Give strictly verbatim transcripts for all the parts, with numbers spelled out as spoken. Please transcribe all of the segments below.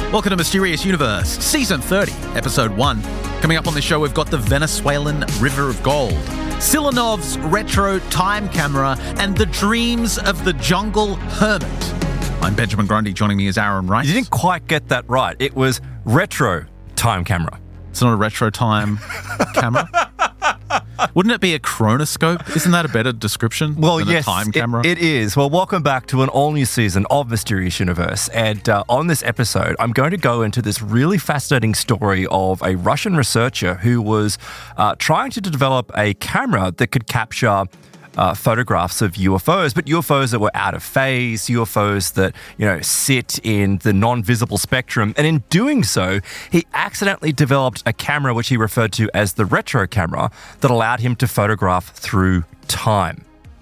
Welcome to Mysterious Universe, Season thirty, Episode one. Coming up on this show, we've got the Venezuelan River of Gold, Silanov's retro time camera, and the dreams of the jungle hermit. I'm Benjamin Grundy. Joining me is Aaron Rice. You didn't quite get that right. It was retro time camera. It's not a retro time camera? Wouldn't it be a chronoscope? Isn't that a better description well, than yes, a time camera? It, it is. Well, welcome back to an all-new season of Mysterious Universe. And uh, on this episode, I'm going to go into this really fascinating story of a Russian researcher who was uh, trying to develop a camera that could capture Uh, photographs of U F Os, but U F Os that were out of phase, U F Os that, you know, sit in the non-visible spectrum. And in doing so, he accidentally developed a camera which he referred to as the retro camera that allowed him to photograph through time.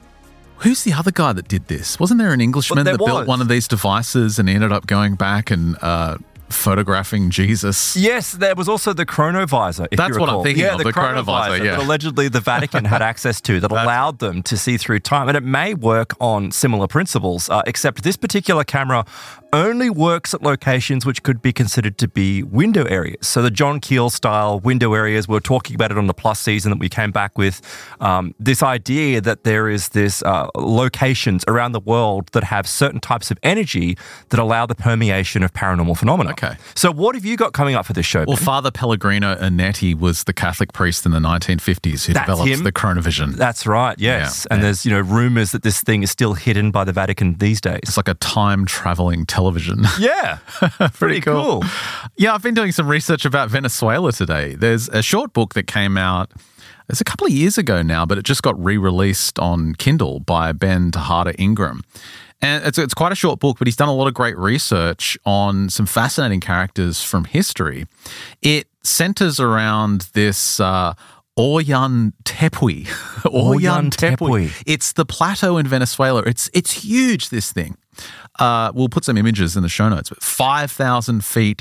Who's the other guy that did this? Wasn't there an Englishman Well, there that built was. one of these devices and he ended up going back and uh, photographing Jesus? Yes, there was also the chronovisor, if That's you what I'm recall. thinking yeah, of, the, the chronovisor, chronovisor yeah. that allegedly the Vatican had access to that allowed them to see through time. And it may work on similar principles, uh, except this particular camera only works at locations which could be considered to be window areas. So the John Keel style window areas, we were talking about it on the Plus season that we came back with. Um, this idea that there is this uh, locations around the world that have certain types of energy that allow the permeation of paranormal phenomena. Okay. So what have you got coming up for this show? Well, Ben? Father Pellegrino Ernetti was the Catholic priest in the nineteen fifties who That's developed him? the chronovision. That's right, yes. Yeah, and yeah. there's, you know, rumours that this thing is still hidden by the Vatican these days. It's like a time-traveling television. Yeah, pretty cool. Yeah, I've been doing some research about Venezuela today. There's a short book that came out, it's a couple of years ago now, but it just got re-released on Kindle by Ben Tejada Ingram. And it's, it's quite a short book, but he's done a lot of great research on some fascinating characters from history. It centers around this uh, Oyan Tepui. Oyan Tepui. It's the plateau in Venezuela. It's it's huge, this thing. Uh, we'll put some images in the show notes, but five thousand feet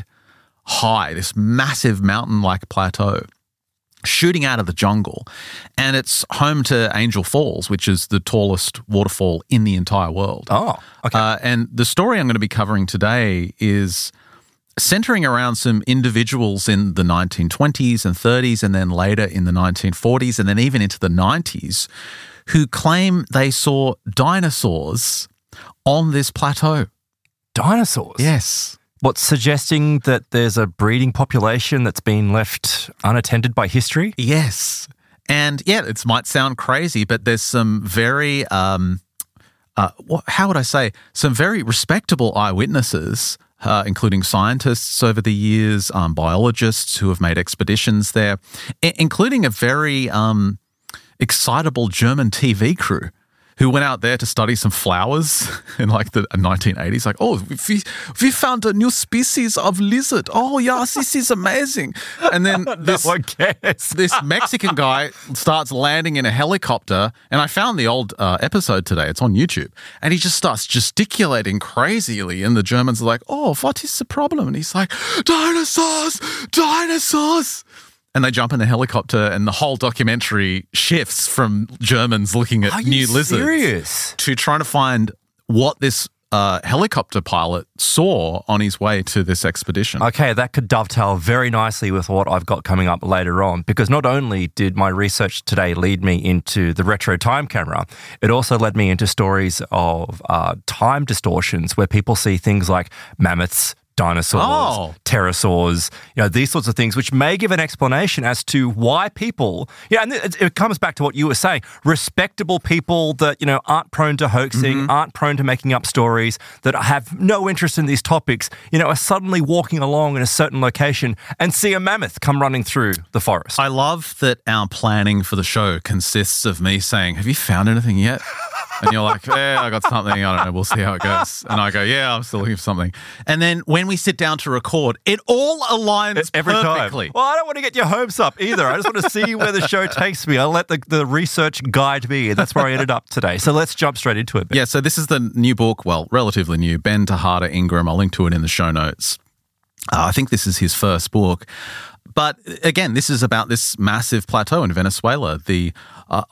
high, this massive mountain-like plateau shooting out of the jungle. And it's home to Angel Falls, which is the tallest waterfall in the entire world. Oh, okay. Uh, and the story I'm going to be covering today is centering around some individuals in the nineteen twenties and thirties and then later in the nineteen forties and then even into the nineties who claim they saw dinosaurs on this plateau. Dinosaurs? Yes. What's suggesting that there's a breeding population that's been left unattended by history? Yes. And yeah, it might sound crazy, but there's some very, um, uh, what, how would I say, some very respectable eyewitnesses, uh, including scientists over the years, um, biologists who have made expeditions there, I- including a very um, excitable German T V crew who went out there to study some flowers in like the nineteen eighties. Like, oh, we, we found a new species of lizard. Oh, yes, this is amazing. And then this, No one cares. this Mexican guy starts landing in a helicopter. And I found the old uh, episode today. It's on YouTube. And he just starts gesticulating crazily. And the Germans are like, oh, what is the problem? And he's like, dinosaurs, dinosaurs. And they jump in the helicopter and the whole documentary shifts from Germans looking at Are new you lizards serious? to trying to find what this uh, helicopter pilot saw on his way to this expedition. Okay, that could dovetail very nicely with what I've got coming up later on, because not only did my research today lead me into the retro time camera, it also led me into stories of uh, time distortions where people see things like mammoths, dinosaurs, Oh. pterosaurs, you know, these sorts of things, which may give an explanation as to why people, yeah, and it, it comes back to what you were saying, respectable people that, you know, aren't prone to hoaxing, Mm-hmm. aren't prone to making up stories, that have no interest in these topics, you know, are suddenly walking along in a certain location and see a mammoth come running through the forest. I love that our planning for the show consists of me saying, have you found anything yet? And you're like, yeah, I got something. I don't know. We'll see how it goes. And I go, yeah, I'm still looking for something. And then when we sit down to record, it all aligns Every perfectly. time. Well, I don't want to get your hopes up either. I just want to see where the show takes me. I'll let the, the research guide me. That's where I ended up today. So let's jump straight into it. Ben. Yeah, so this is the new book, well, relatively new, Ben Tejada Ingram. I'll link to it in the show notes. Uh, I think this is his first book. But again, this is about this massive plateau in Venezuela, the uh,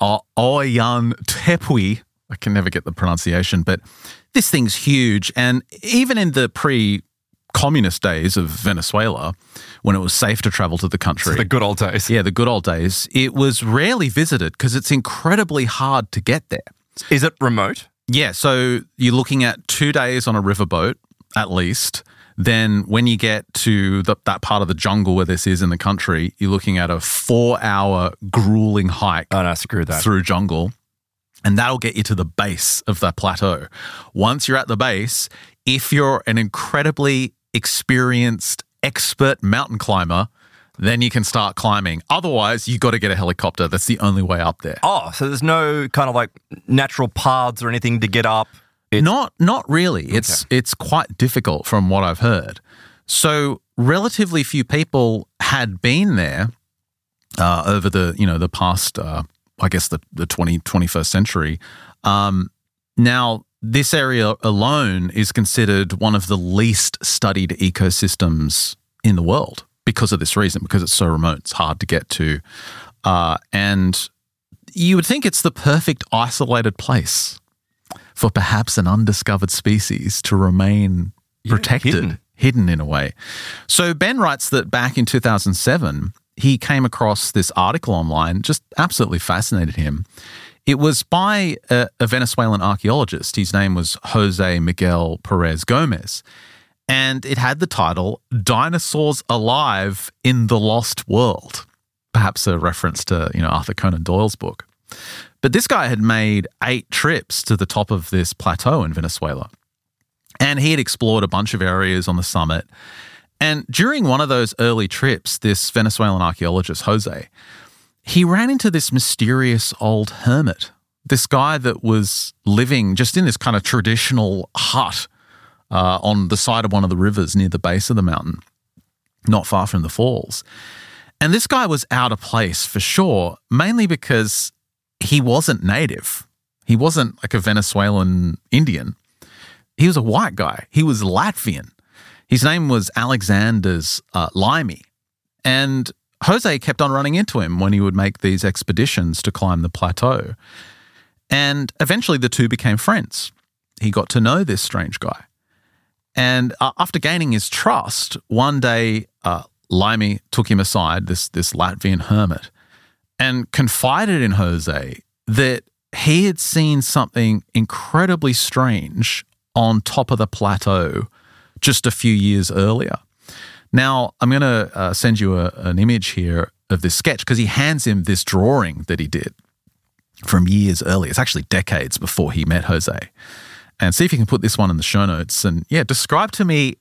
Oyan Tepui. I can never get the pronunciation, but this thing's huge. And even in the pre communist days of Venezuela, when it was safe to travel to the country. So the good old days. Yeah, the good old days. It was rarely visited because it's incredibly hard to get there. Is it remote? Yeah, so you're looking at two days on a riverboat at least. Then when you get to the, that part of the jungle where this is in the country, you're looking at a four-hour grueling hike Oh, no, screw that. through jungle, and that'll get you to the base of that plateau. Once you're at the base, if you're an incredibly experienced, expert mountain climber, then you can start climbing. Otherwise, you got to get a helicopter. That's the only way up there. Oh, so there's no kind of like natural paths or anything to get up? It's- Not not really. It's Okay. it's quite difficult from what I've heard. So relatively few people had been there uh, over the, you know, the past, uh, I guess, the, the twentieth, twenty-first century. Um, now, this area alone is considered one of the least studied ecosystems in the world because of this reason, because it's so remote, it's hard to get to. Uh, and you would think it's the perfect isolated place for perhaps an undiscovered species to remain Yeah, protected, hidden. hidden in a way. So Ben writes that back in two thousand seven, he came across this article online, just absolutely fascinated him. It was by a, a Venezuelan archaeologist. His name was Jose Miguel Perez Gomez. And it had the title, Dinosaurs Alive in the Lost World. Perhaps a reference to, you know, Arthur Conan Doyle's book. But this guy had made eight trips to the top of this plateau in Venezuela. And he had explored a bunch of areas on the summit. And during one of those early trips, this Venezuelan archaeologist, Jose, he ran into this mysterious old hermit, this guy that was living just in this kind of traditional hut uh, on the side of one of the rivers near the base of the mountain, not far from the falls. And this guy was out of place for sure, mainly because he wasn't native. He wasn't like a Venezuelan Indian. He was a white guy. He was Latvian. His name was Alexanders uh, Limey. And Jose kept on running into him when he would make these expeditions to climb the plateau. And eventually the two became friends. He got to know this strange guy. And uh, after gaining his trust, one day uh, Limey took him aside, this, this Latvian hermit, and confided in Jose that he had seen something incredibly strange on top of the plateau just a few years earlier. Now, I'm going to uh, send you a, an image here of this sketch because he hands him this drawing that he did from years earlier. It's actually decades before he met Jose. And see if you can put this one in the show notes. And yeah, describe to me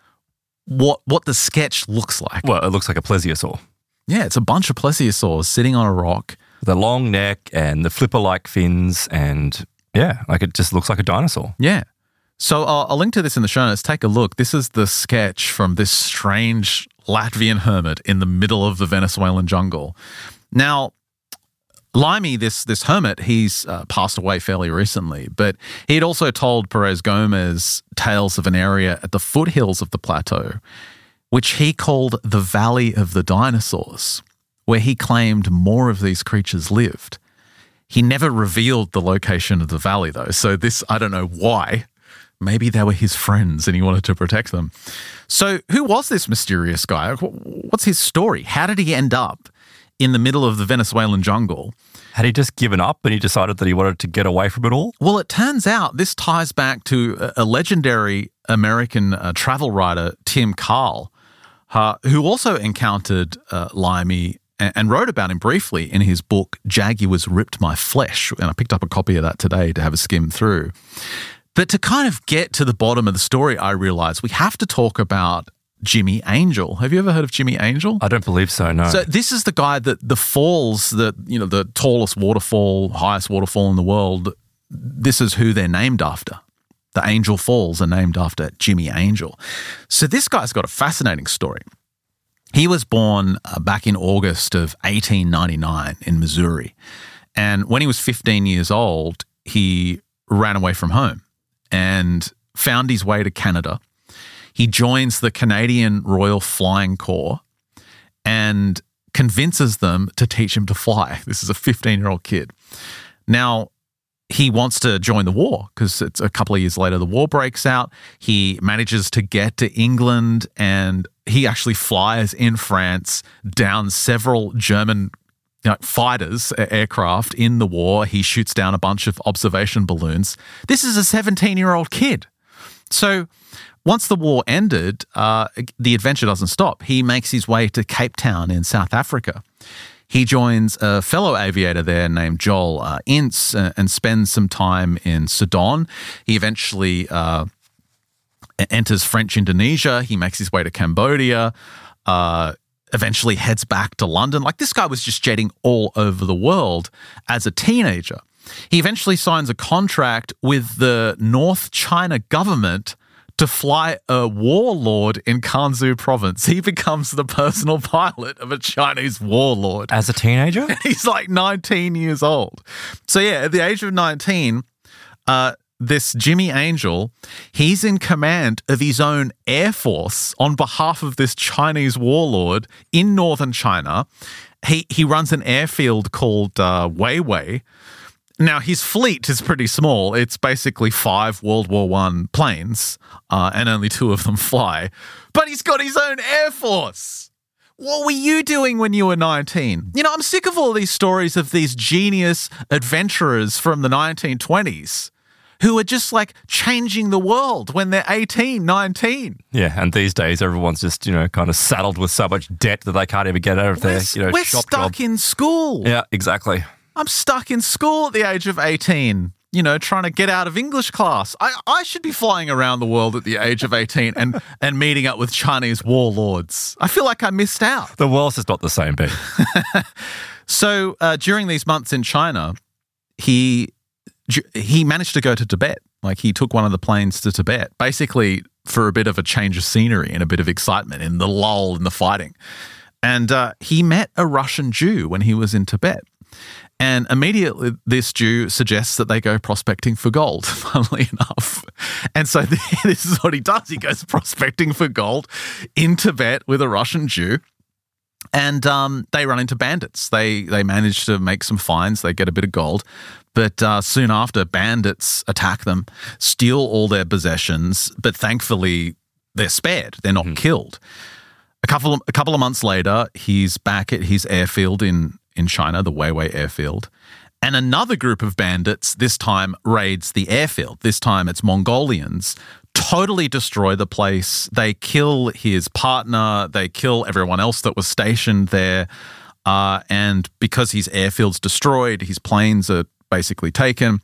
what what the sketch looks like. Well, it looks like a plesiosaur. Yeah, it's a bunch of plesiosaurs sitting on a rock. The long neck and the flipper-like fins and, yeah, like it just looks like a dinosaur. Yeah. So uh, I'll link to this in the show notes. Take a look. This is the sketch from this strange Latvian hermit in the middle of the Venezuelan jungle. Now, Limey, this this hermit, he's uh, passed away fairly recently, but he had also told Perez Gomez tales of an area at the foothills of the plateau, which he called the Valley of the Dinosaurs, where he claimed more of these creatures lived. He never revealed the location of the valley, though, so this, I don't know why. Maybe they were his friends and he wanted to protect them. So who was this mysterious guy? What's his story? How did he end up in the middle of the Venezuelan jungle? Had he just given up and he decided that he wanted to get away from it all? Well, it turns out this ties back to a legendary American uh, travel writer, Tim Carl, uh, who also encountered uh, Limey and, and wrote about him briefly in his book, Jaguars Ripped My Flesh. And I picked up a copy of that today to have a skim through. But to kind of get to the bottom of the story, I realized we have to talk about Jimmy Angel. Have you ever heard of Jimmy Angel? I don't believe so, no. So this is the guy that the falls, the you know, the tallest waterfall, highest waterfall in the world, this is who they're named after. The Angel Falls are named after Jimmy Angel. So this guy's got a fascinating story. He was born uh, back in August of eighteen ninety-nine in Missouri. And when he was fifteen years old, he ran away from home and found his way to Canada. He joins the Canadian Royal Flying Corps and convinces them to teach him to fly. This is a fifteen-year-old kid. Now, he wants to join the war because it's a couple of years later, the war breaks out. He manages to get to England and he actually flies in France down several German you know, fighters, aircraft in the war. He shoots down a bunch of observation balloons. This is a seventeen-year-old kid. So once the war ended, uh, the adventure doesn't stop. He makes his way to Cape Town in South Africa. He joins a fellow aviator there named Joel uh, Ince uh, and spends some time in Sudan. He eventually uh, enters French Indonesia. He makes his way to Cambodia, uh, eventually heads back to London. Like, this guy was just jetting all over the world as a teenager. He eventually signs a contract with the North China government to fly a warlord in Gansu province. He becomes the personal pilot of a Chinese warlord. As a teenager? He's like nineteen years old. So yeah, at the age of nineteen, uh, this Jimmy Angel, he's in command of his own air force on behalf of this Chinese warlord in northern China. He, he runs an airfield called uh, Weiwei. Now, his fleet is pretty small. It's basically five World War One planes, uh, and only two of them fly. But he's got his own air force. What were you doing when you were nineteen? You know, I'm sick of all these stories of these genius adventurers from the nineteen twenties who are just like changing the world when they're eighteen, nineteen. Yeah, and these days everyone's just, you know, kind of saddled with so much debt that they can't even get out of their, We're, you know, we're shop stuck job. in school. Yeah, exactly. I'm stuck in school at the age of eighteen, you know, trying to get out of English class. I, I should be flying around the world at the age of eighteen and, and meeting up with Chinese warlords. I feel like I missed out. The world's just not the same, Ben. So uh, during these months in China, he he managed to go to Tibet. Like, he took one of the planes to Tibet, basically for a bit of a change of scenery and a bit of excitement in the lull in the fighting. And uh, he met a Russian Jew when he was in Tibet. And immediately this Jew suggests that they go prospecting for gold, funnily enough. And so this is what he does. He goes prospecting for gold in Tibet with a Russian Jew. And um, they run into bandits. They they manage to make some finds. They get a bit of gold. But uh, soon after, bandits attack them, steal all their possessions. But thankfully, they're spared. They're not mm-hmm. killed. A couple of, a couple of months later, he's back at his airfield in in China, the Weiwei airfield, and another group of bandits this time raids the airfield. This time it's Mongolians, totally destroy the place. They kill his partner. They kill everyone else that was stationed there. Uh, and because his airfield's destroyed, his planes are basically taken,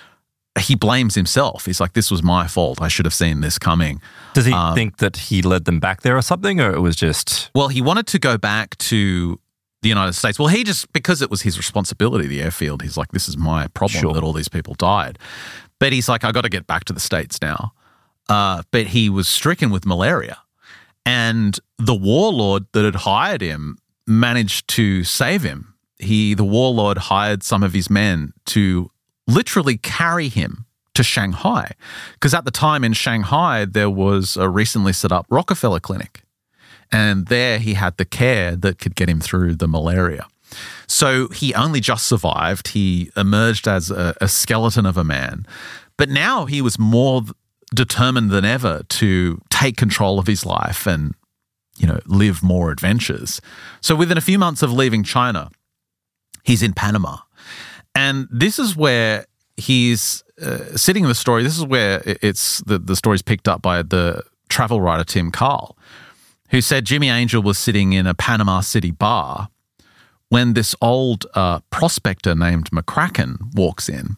he blames himself. He's like, this was my fault. I should have seen this coming. Does he um, think that he led them back there or something, or it was just... Well, he wanted to go back to the United States. Well, he just, because it was his responsibility, the airfield, he's like, this is my problem Sure. that all these people died. But he's like, I got to get back to the States now. Uh, but he was stricken with malaria. And the warlord that had hired him managed to save him. He, the warlord hired some of his men to literally carry him to Shanghai. Because at the time in Shanghai, there was a recently set up Rockefeller Clinic. And there he had the care that could get him through the malaria. So he only just survived. He emerged as a, a skeleton of a man. But now he was more determined than ever to take control of his life and, you know, live more adventures. So within a few months of leaving China, he's in Panama. And this is where he's uh, sitting in the story. This is where it's the, the story's picked up by the travel writer Tim Carl, who said Jimmy Angel was sitting in a Panama City bar when this old uh, prospector named McCracken walks in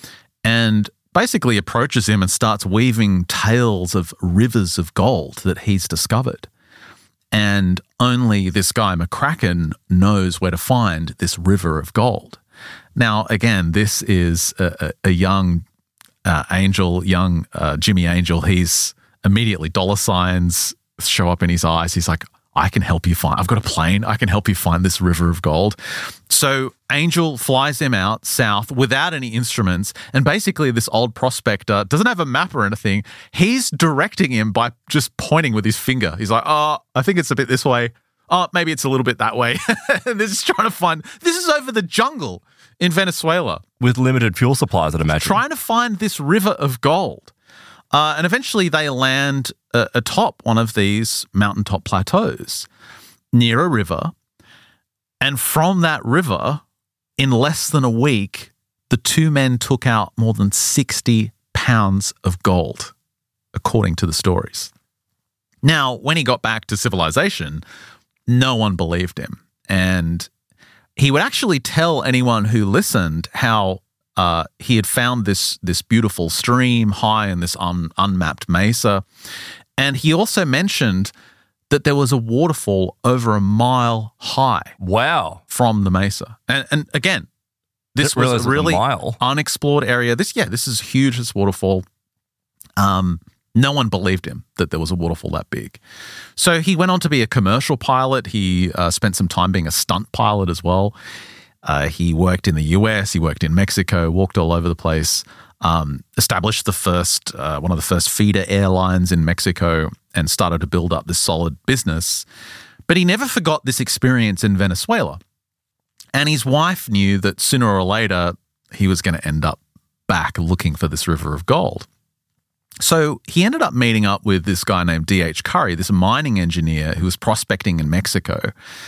and basically approaches him and starts weaving tales of rivers of gold that he's discovered. And only this guy McCracken knows where to find this river of gold. Now, again, this is a, a, a young uh, Angel, young uh, Jimmy Angel. He's immediately dollar signs show up in his eyes. He's like, I can help you find, I've got a plane. I can help you find this river of gold. So Angel flies him out south without any instruments. And basically this old prospector doesn't have a map or anything. He's directing him by just pointing with his finger. He's like, oh, I think it's a bit this way. Oh, maybe it's a little bit that way. This is trying to find, this is over the jungle in Venezuela. With limited fuel supplies, I'd imagine. Trying to find this river of gold. Uh, and eventually they land uh, atop one of these mountaintop plateaus near a river. And from that river, in less than a week, the two men took out more than sixty pounds of gold, according to the stories. Now, when he got back to civilization, no one believed him. And he would actually tell anyone who listened how uh, he had found this, this beautiful stream high in this un, unmapped mesa. And he also mentioned that there was a waterfall over a mile high. Wow. From the mesa. And, and again, this was a really mile. unexplored area. This, yeah, this is huge, this waterfall. Um, no one believed him that there was a waterfall that big. So he went on to be a commercial pilot. He uh, spent some time being a stunt pilot as well. Uh, he worked in the U S, he worked in Mexico, walked all over the place, um, established the first, uh, one of the first feeder airlines in Mexico and started to build up this solid business. But he never forgot this experience in Venezuela. And his wife knew that sooner or later he was going to end up back looking for this river of gold. So he ended up meeting up with this guy named D H Curry, this mining engineer who was prospecting in Mexico.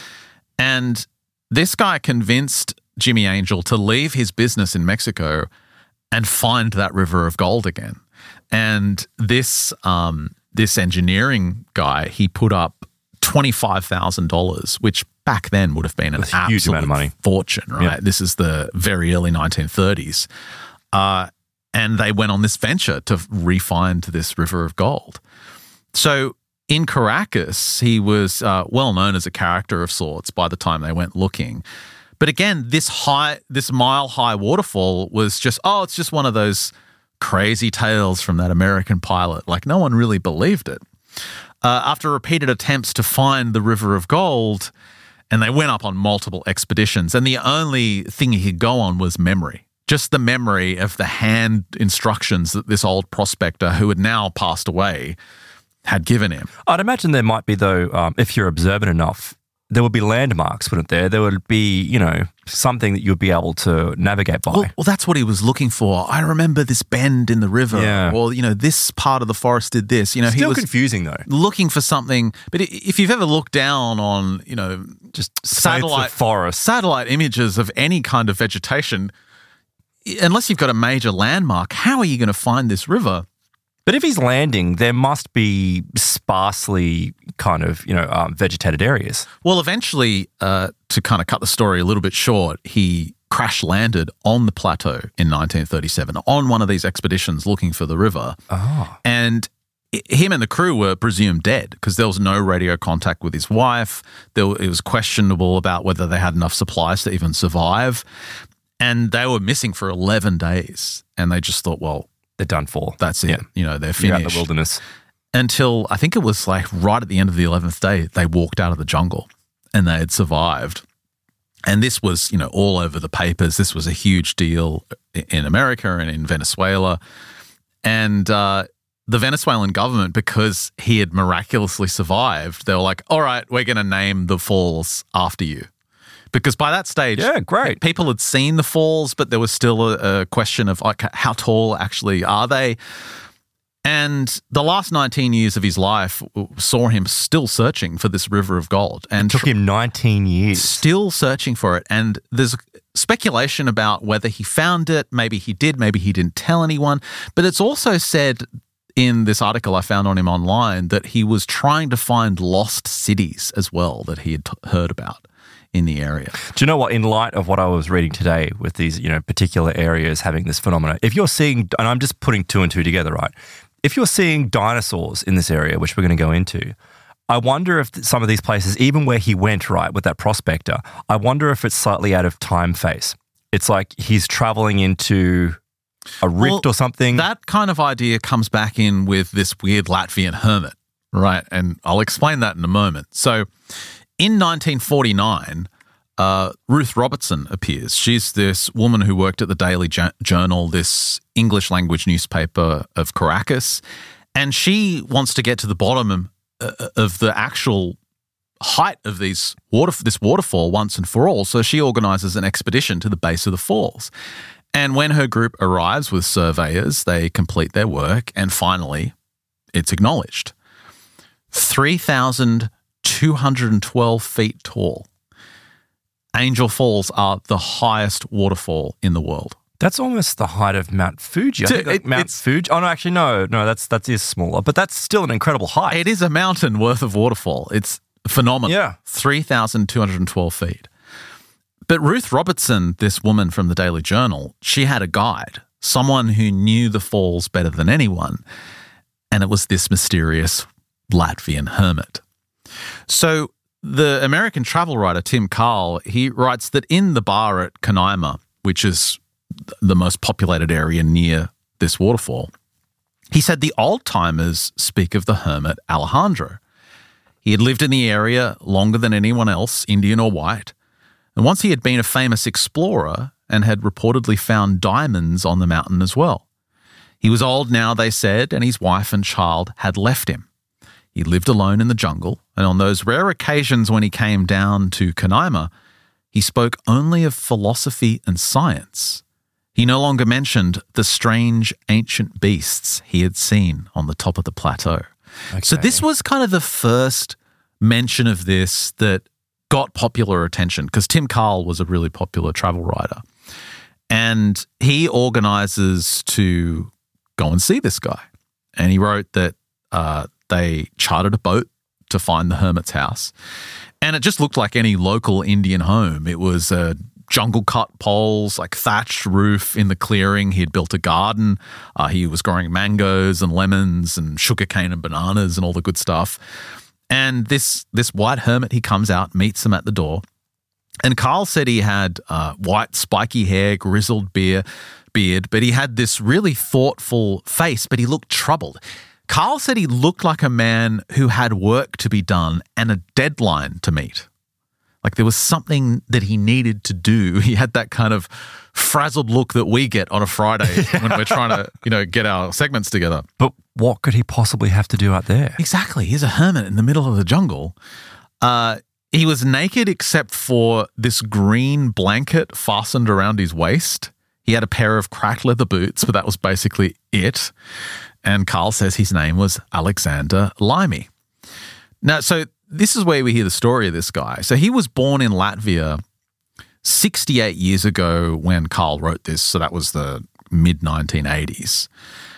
And this guy convinced Jimmy Angel to leave his business in Mexico and find that river of gold again. And this um, this engineering guy, he put up twenty-five thousand dollars, which back then would have been an That's a huge amount of money. Fortune, right? Yeah. This is the very early nineteen thirties. Uh, and they went on this venture to re-find this river of gold. So in Caracas, he was uh, well known as a character of sorts by the time they went looking. But again, this high, this mile-high waterfall was just, oh, it's just one of those crazy tales from that American pilot. Like, no one really believed it. Uh, after repeated attempts to find the river of gold, and they went up on multiple expeditions, and the only thing he could go on was memory. Just the memory of the hand instructions that this old prospector, who had now passed away, had given him. I'd imagine there might be, though, um, if you're observant enough, there would be landmarks, wouldn't there? There would be, you know, something that you'd be able to navigate by. Well, well, that's what he was looking for. I remember this bend in the river. Yeah. Or, you know, this part of the forest did this. You know, Still he was confusing, though. Looking for something. But if you've ever looked down on, you know, just satellite forest, satellite images of any kind of vegetation, unless you've got a major landmark, how are you going to find this river? But if he's landing, there must be sparsely kind of, you know, um, vegetated areas. Well, eventually, uh, to kind of cut the story a little bit short, he crash landed on the plateau in nineteen thirty-seven on one of these expeditions looking for the river. Oh. And him and the crew were presumed dead because there was no radio contact with his wife. There, it was questionable about whether they had enough supplies to even survive. And they were missing for eleven days. And they just thought, well, they're done for. That's it. Yeah. You know, they're finished. You're out in the wilderness. Until I think it was like right at the end of the eleventh day, they walked out of the jungle and they had survived. And this was, you know, all over the papers. This was a huge deal in America and in Venezuela. And uh, the Venezuelan government, because he had miraculously survived, they were like, all right, we're going to name the falls after you. Because by that stage, yeah, great. people had seen the falls, but there was still a, a question of like, how tall actually are they? And the last nineteen years of his life saw him still searching for this river of gold. And it took him nineteen years. Still searching for it. And there's speculation about whether he found it. Maybe he did. Maybe he didn't tell anyone. But it's also said in this article I found on him online that he was trying to find lost cities as well that he had t- heard about in the area. Do you know what? In light of what I was reading today with these, you know, particular areas having this phenomena, if you're seeing, and I'm just putting two and two together, right? If you're seeing dinosaurs in this area, which we're going to go into, I wonder if some of these places, even where he went, right, with that prospector, I wonder if it's slightly out of time phase. It's like he's traveling into a rift well, or something. That kind of idea comes back in with this weird Latvian hermit, right? And I'll explain that in a moment. So in nineteen forty-nine, uh, Ruth Robertson appears. She's this woman who worked at the Daily Journal, this English language newspaper of Caracas, and she wants to get to the bottom of, uh, of the actual height of these water, this waterfall once and for all, so she organises an expedition to the base of the falls. And when her group arrives with surveyors, they complete their work, and finally, it's acknowledged. three thousand two hundred twelve feet tall. Angel Falls are the highest waterfall in the world. That's almost the height of Mount Fuji. I think it, Mount Fuji. Oh no, actually no, no. That's that is smaller, but that's still an incredible height. It is a mountain worth of waterfall. It's phenomenal. Yeah, three thousand two hundred twelve feet. But Ruth Robertson, this woman from the Daily Journal, she had a guide, someone who knew the falls better than anyone, and it was this mysterious Latvian hermit. So the American travel writer Tim Carl, he writes that in the bar at Kanaima, which is the most populated area near this waterfall, he said the old-timers speak of the hermit Alejandro. He had lived in the area longer than anyone else, Indian or white, and once he had been a famous explorer and had reportedly found diamonds on the mountain as well. He was old now, they said, and his wife and child had left him. He lived alone in the jungle, and on those rare occasions when he came down to Kanaima, he spoke only of philosophy and science. He no longer mentioned the strange ancient beasts he had seen on the top of the plateau. Okay. So this was kind of the first mention of this that got popular attention, because Tim Carl was a really popular travel writer. And he organises to go and see this guy. And he wrote that uh, they chartered a boat to find the hermit's house. And it just looked like any local Indian home. It was uh, jungle-cut poles, like thatched roof in the clearing. He had built a garden. Uh, he was growing mangoes and lemons and sugarcane and bananas and all the good stuff. And this this white hermit, he comes out, meets them at the door. And Carl said he had uh, white spiky hair, grizzled beard, beard, but he had this really thoughtful face, but he looked troubled. Carl said he looked like a man who had work to be done and a deadline to meet. Like there was something that he needed to do. He had that kind of frazzled look that we get on a Friday yeah. when we're trying to, you know, get our segments together. But what could he possibly have to do out there? Exactly. He's a hermit in the middle of the jungle. Uh, he was naked except for this green blanket fastened around his waist. He had a pair of cracked leather boots, but that was basically it. And Carl says his name was Alexander Laimi. Now, so this is where we hear the story of this guy. So he was born in Latvia sixty-eight years ago when Carl wrote this. So that was the mid nineteen eighties.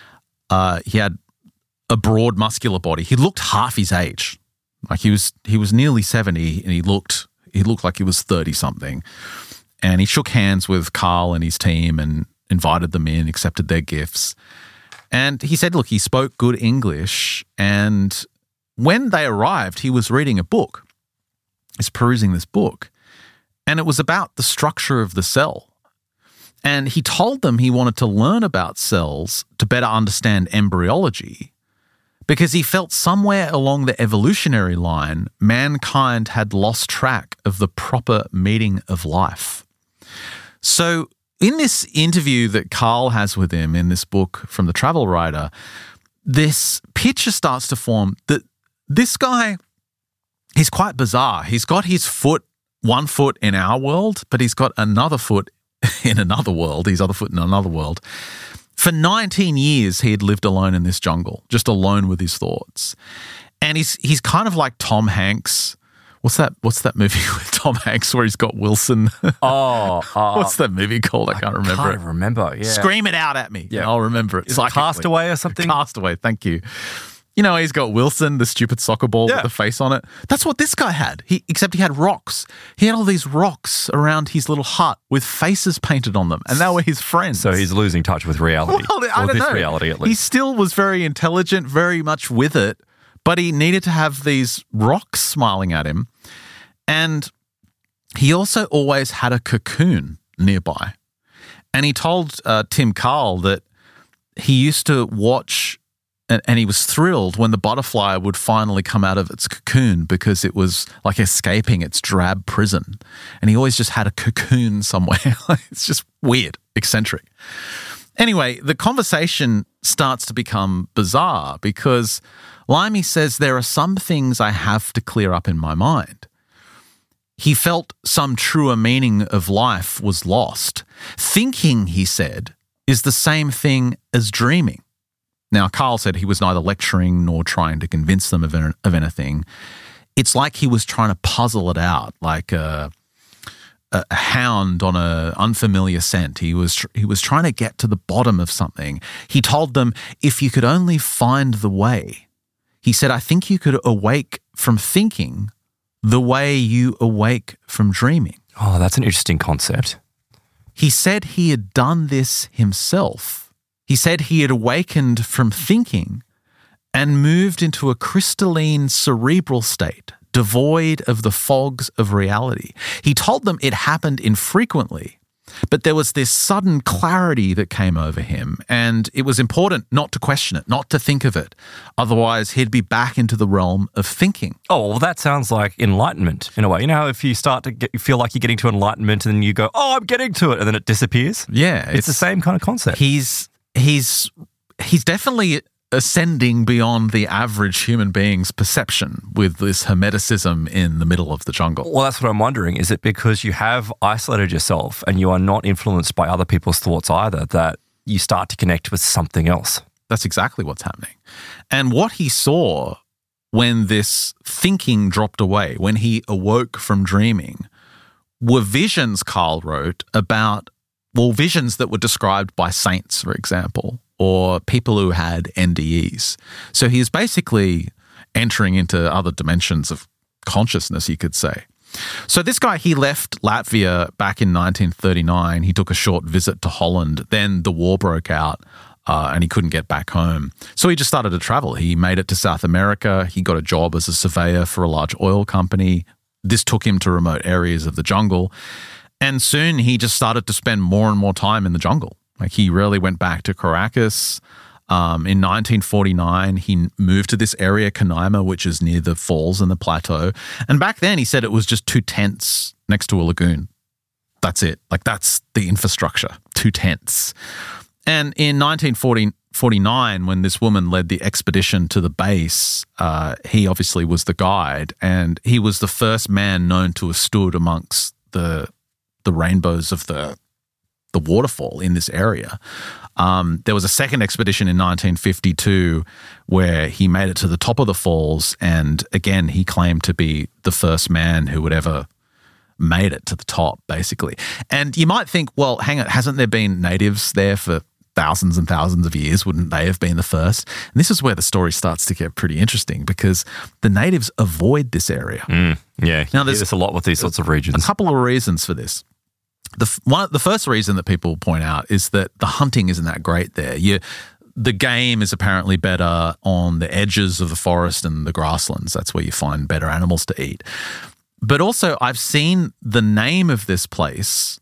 Uh, he had a broad, muscular body. He looked half his age. Like he was he was nearly seventy, and he looked he looked like he was thirty something. And he shook hands with Carl and his team and invited them in, accepted their gifts. And he said, look, he spoke good English, and when they arrived, he was reading a book. He's perusing this book, and it was about the structure of the cell. And he told them he wanted to learn about cells to better understand embryology, because he felt somewhere along the evolutionary line, mankind had lost track of the proper meaning of life. So in this interview that Carl has with him in this book from the travel writer, this picture starts to form that this guy, he's quite bizarre. He's got his foot, one foot in our world, but he's got another foot in another world, his other foot in another world. For nineteen years, he had lived alone in this jungle, just alone with his thoughts. And he's he's kind of like Tom Hanks. What's that What's that movie with Tom Hanks where he's got Wilson? Oh. Uh, What's that movie called? I can't remember I it. can't remember, yeah. Scream it out at me. Yeah. I'll remember it. Is it Castaway or something? Castaway, thank you. You know, he's got Wilson, the stupid soccer ball yeah. with the face on it. That's what this guy had, He except he had rocks. He had all these rocks around his little hut with faces painted on them, and they were his friends. So he's losing touch with reality. Well, I or don't this know. reality, at least. He still was very intelligent, very much with it, but he needed to have these rocks smiling at him. And he also always had a cocoon nearby. And he told uh, Tim Carl that he used to watch, and, and he was thrilled when the butterfly would finally come out of its cocoon because it was like escaping its drab prison. And he always just had a cocoon somewhere. It's just weird, eccentric. Anyway, the conversation starts to become bizarre because Limey says there are some things I have to clear up in my mind. He felt some truer meaning of life was lost. Thinking, he said, is the same thing as dreaming. Now, Carl said he was neither lecturing nor trying to convince them of, of anything. It's like he was trying to puzzle it out, like a, a hound on an unfamiliar scent. He was he was trying to get to the bottom of something. He told them, if you could only find the way. He said, I think you could awake from thinking the way you awake from dreaming. Oh, that's an interesting concept. He said he had done this himself. He said he had awakened from thinking and moved into a crystalline cerebral state, devoid of the fogs of reality. He told them it happened infrequently, but there was this sudden clarity that came over him, and it was important not to question it, not to think of it. Otherwise, he'd be back into the realm of thinking. Oh, well, that sounds like enlightenment in a way. You know how if you start to get, you feel like you're getting to enlightenment and then you go, oh, I'm getting to it, and then it disappears? Yeah. It's, it's the same kind of concept. He's he's he's definitely ascending beyond the average human being's perception with this hermeticism in the middle of the jungle. Well, that's what I'm wondering. Is it because you have isolated yourself and you are not influenced by other people's thoughts either that you start to connect with something else? That's exactly what's happening. And what he saw when this thinking dropped away, when he awoke from dreaming, were visions, Carl wrote, about, well, visions that were described by saints, for example, or people who had N D Es. So he is basically entering into other dimensions of consciousness, you could say. So this guy, he left Latvia back in nineteen thirty-nine. He took a short visit to Holland. Then the war broke out uh, and he couldn't get back home. So he just started to travel. He made it to South America. He got a job as a surveyor for a large oil company. This took him to remote areas of the jungle. And soon he just started to spend more and more time in the jungle. Like he rarely went back to Caracas. Um, in nineteen forty-nine, he moved to this area, Canaima, which is near the falls and the plateau. And back then he said it was just two tents next to a lagoon. That's it. Like that's the infrastructure, two tents. And in nineteen forty-nine, when this woman led the expedition to the base, uh, he obviously was the guide, and he was the first man known to have stood amongst the the rainbows of the the waterfall in this area. Um, there was a second expedition in nineteen fifty-two where he made it to the top of the falls, and again, he claimed to be the first man who would ever made it to the top, basically. And you might think, well, hang on, hasn't there been natives there for thousands and thousands of years? Wouldn't they have been the first? And this is where the story starts to get pretty interesting because the natives avoid this area. Mm, yeah, now there's, there's a lot with these sorts of regions. A couple of reasons for this. The one, the first reason that people point out is that the hunting isn't that great there. You, the game is apparently better on the edges of the forest and the grasslands. That's where you find better animals to eat. But also, I've seen the name of this place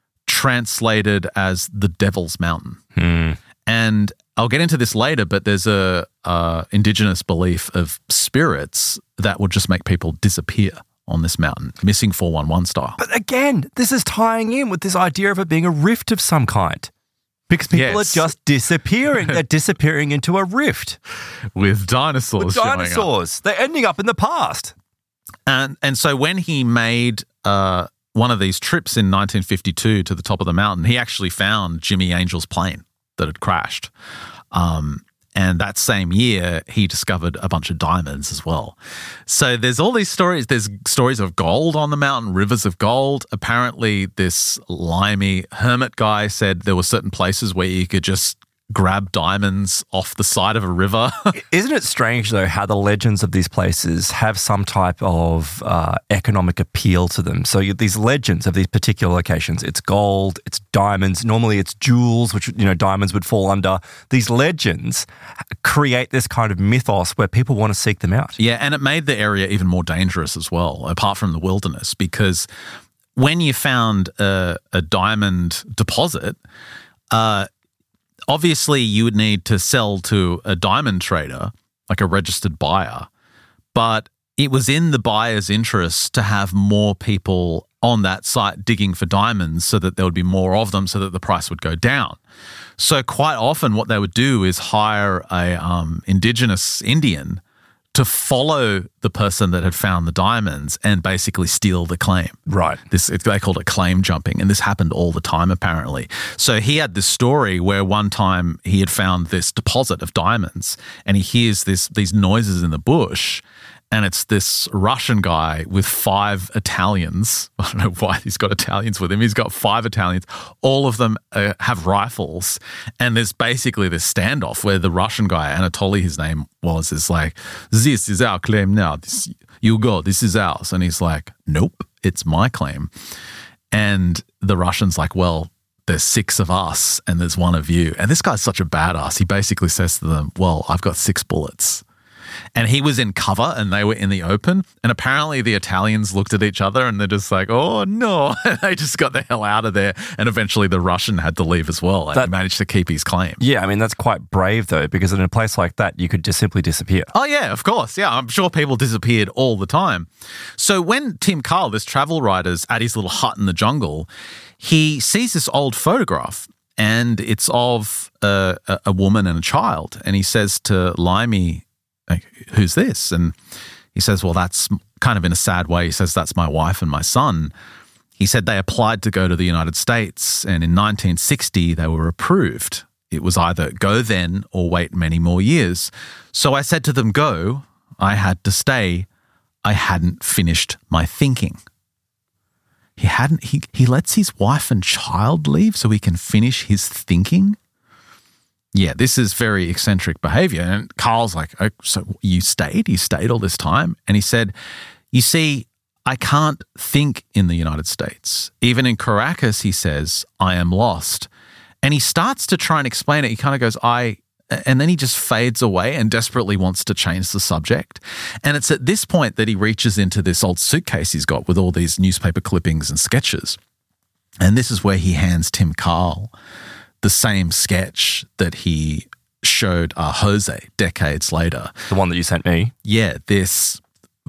translated as the Devil's Mountain. Hmm. And I'll get into this later, but there's a, a indigenous belief of spirits that will just make people disappear on this mountain, missing four one one style. But again, this is tying in with this idea of it being a rift of some kind. Because people yes. are just disappearing. They're disappearing into a rift. With dinosaurs With dinosaurs. They're ending up in the past. And and so when he made uh, one of these trips in nineteen fifty-two to the top of the mountain, he actually found Jimmy Angel's plane that had crashed. Um And that same year, he discovered a bunch of diamonds as well. So there's all these stories. There's stories of gold on the mountain, rivers of gold. Apparently, this limey hermit guy said there were certain places where you could just grab diamonds off the side of a river. Isn't it strange, though, how the legends of these places have some type of uh, economic appeal to them? So you, these legends of these particular locations, it's gold, it's diamonds, normally it's jewels, which, you know, diamonds would fall under. These legends create this kind of mythos where people want to seek them out. Yeah, and it made the area even more dangerous as well, apart from the wilderness, because when you found a, a diamond deposit, uh, obviously, you would need to sell to a diamond trader, like a registered buyer, but it was in the buyer's interest to have more people on that site digging for diamonds so that there would be more of them so that the price would go down. So quite often what they would do is hire a um, indigenous Indian to follow the person that had found the diamonds and basically steal the claim. Right. This they called it claim jumping, and this happened all the time apparently. So he had this story where one time he had found this deposit of diamonds and he hears this these noises in the bush, and it's this Russian guy with five Italians. I don't know why he's got Italians with him. He's got five Italians. All of them uh, have rifles. And there's basically this standoff where the Russian guy, Anatoly, his name was, is like, this is our claim now. This, you go, this is ours. And he's like, nope, it's my claim. And the Russian's like, well, there's six of us and there's one of you. And this guy's such a badass. He basically says to them, well, I've got six bullets. And he was in cover and they were in the open. And apparently the Italians looked at each other and they're just like, oh, no. And they just got the hell out of there. And eventually the Russian had to leave as well and that, managed to keep his claim. Yeah, I mean, that's quite brave, though, because in a place like that, you could just simply disappear. Oh, yeah, of course. Yeah, I'm sure people disappeared all the time. So when Tim Carl, this travel writer's at his little hut in the jungle, he sees this old photograph. And it's of a, a woman and a child. And he says to Limey, like, who's this? And he says, well, that's kind of in a sad way. He says, that's my wife and my son. He said they applied to go to the United States, and in nineteen sixty, they were approved. It was either go then or wait many more years. So I said to them, go. I had to stay. I hadn't finished my thinking. He hadn't, he, he lets his wife and child leave so he can finish his thinking? Yeah, this is very eccentric behavior. And Carl's like, oh, so you stayed? You stayed all this time? And he said, you see, I can't think in the United States. Even in Caracas, he says, I am lost. And he starts to try and explain it. He kind of goes, I, and then he just fades away and desperately wants to change the subject. And it's at this point that he reaches into this old suitcase he's got with all these newspaper clippings and sketches. And this is where he hands Tim Carl the same sketch that he showed uh, Jose decades later. The one that you sent me? Yeah, this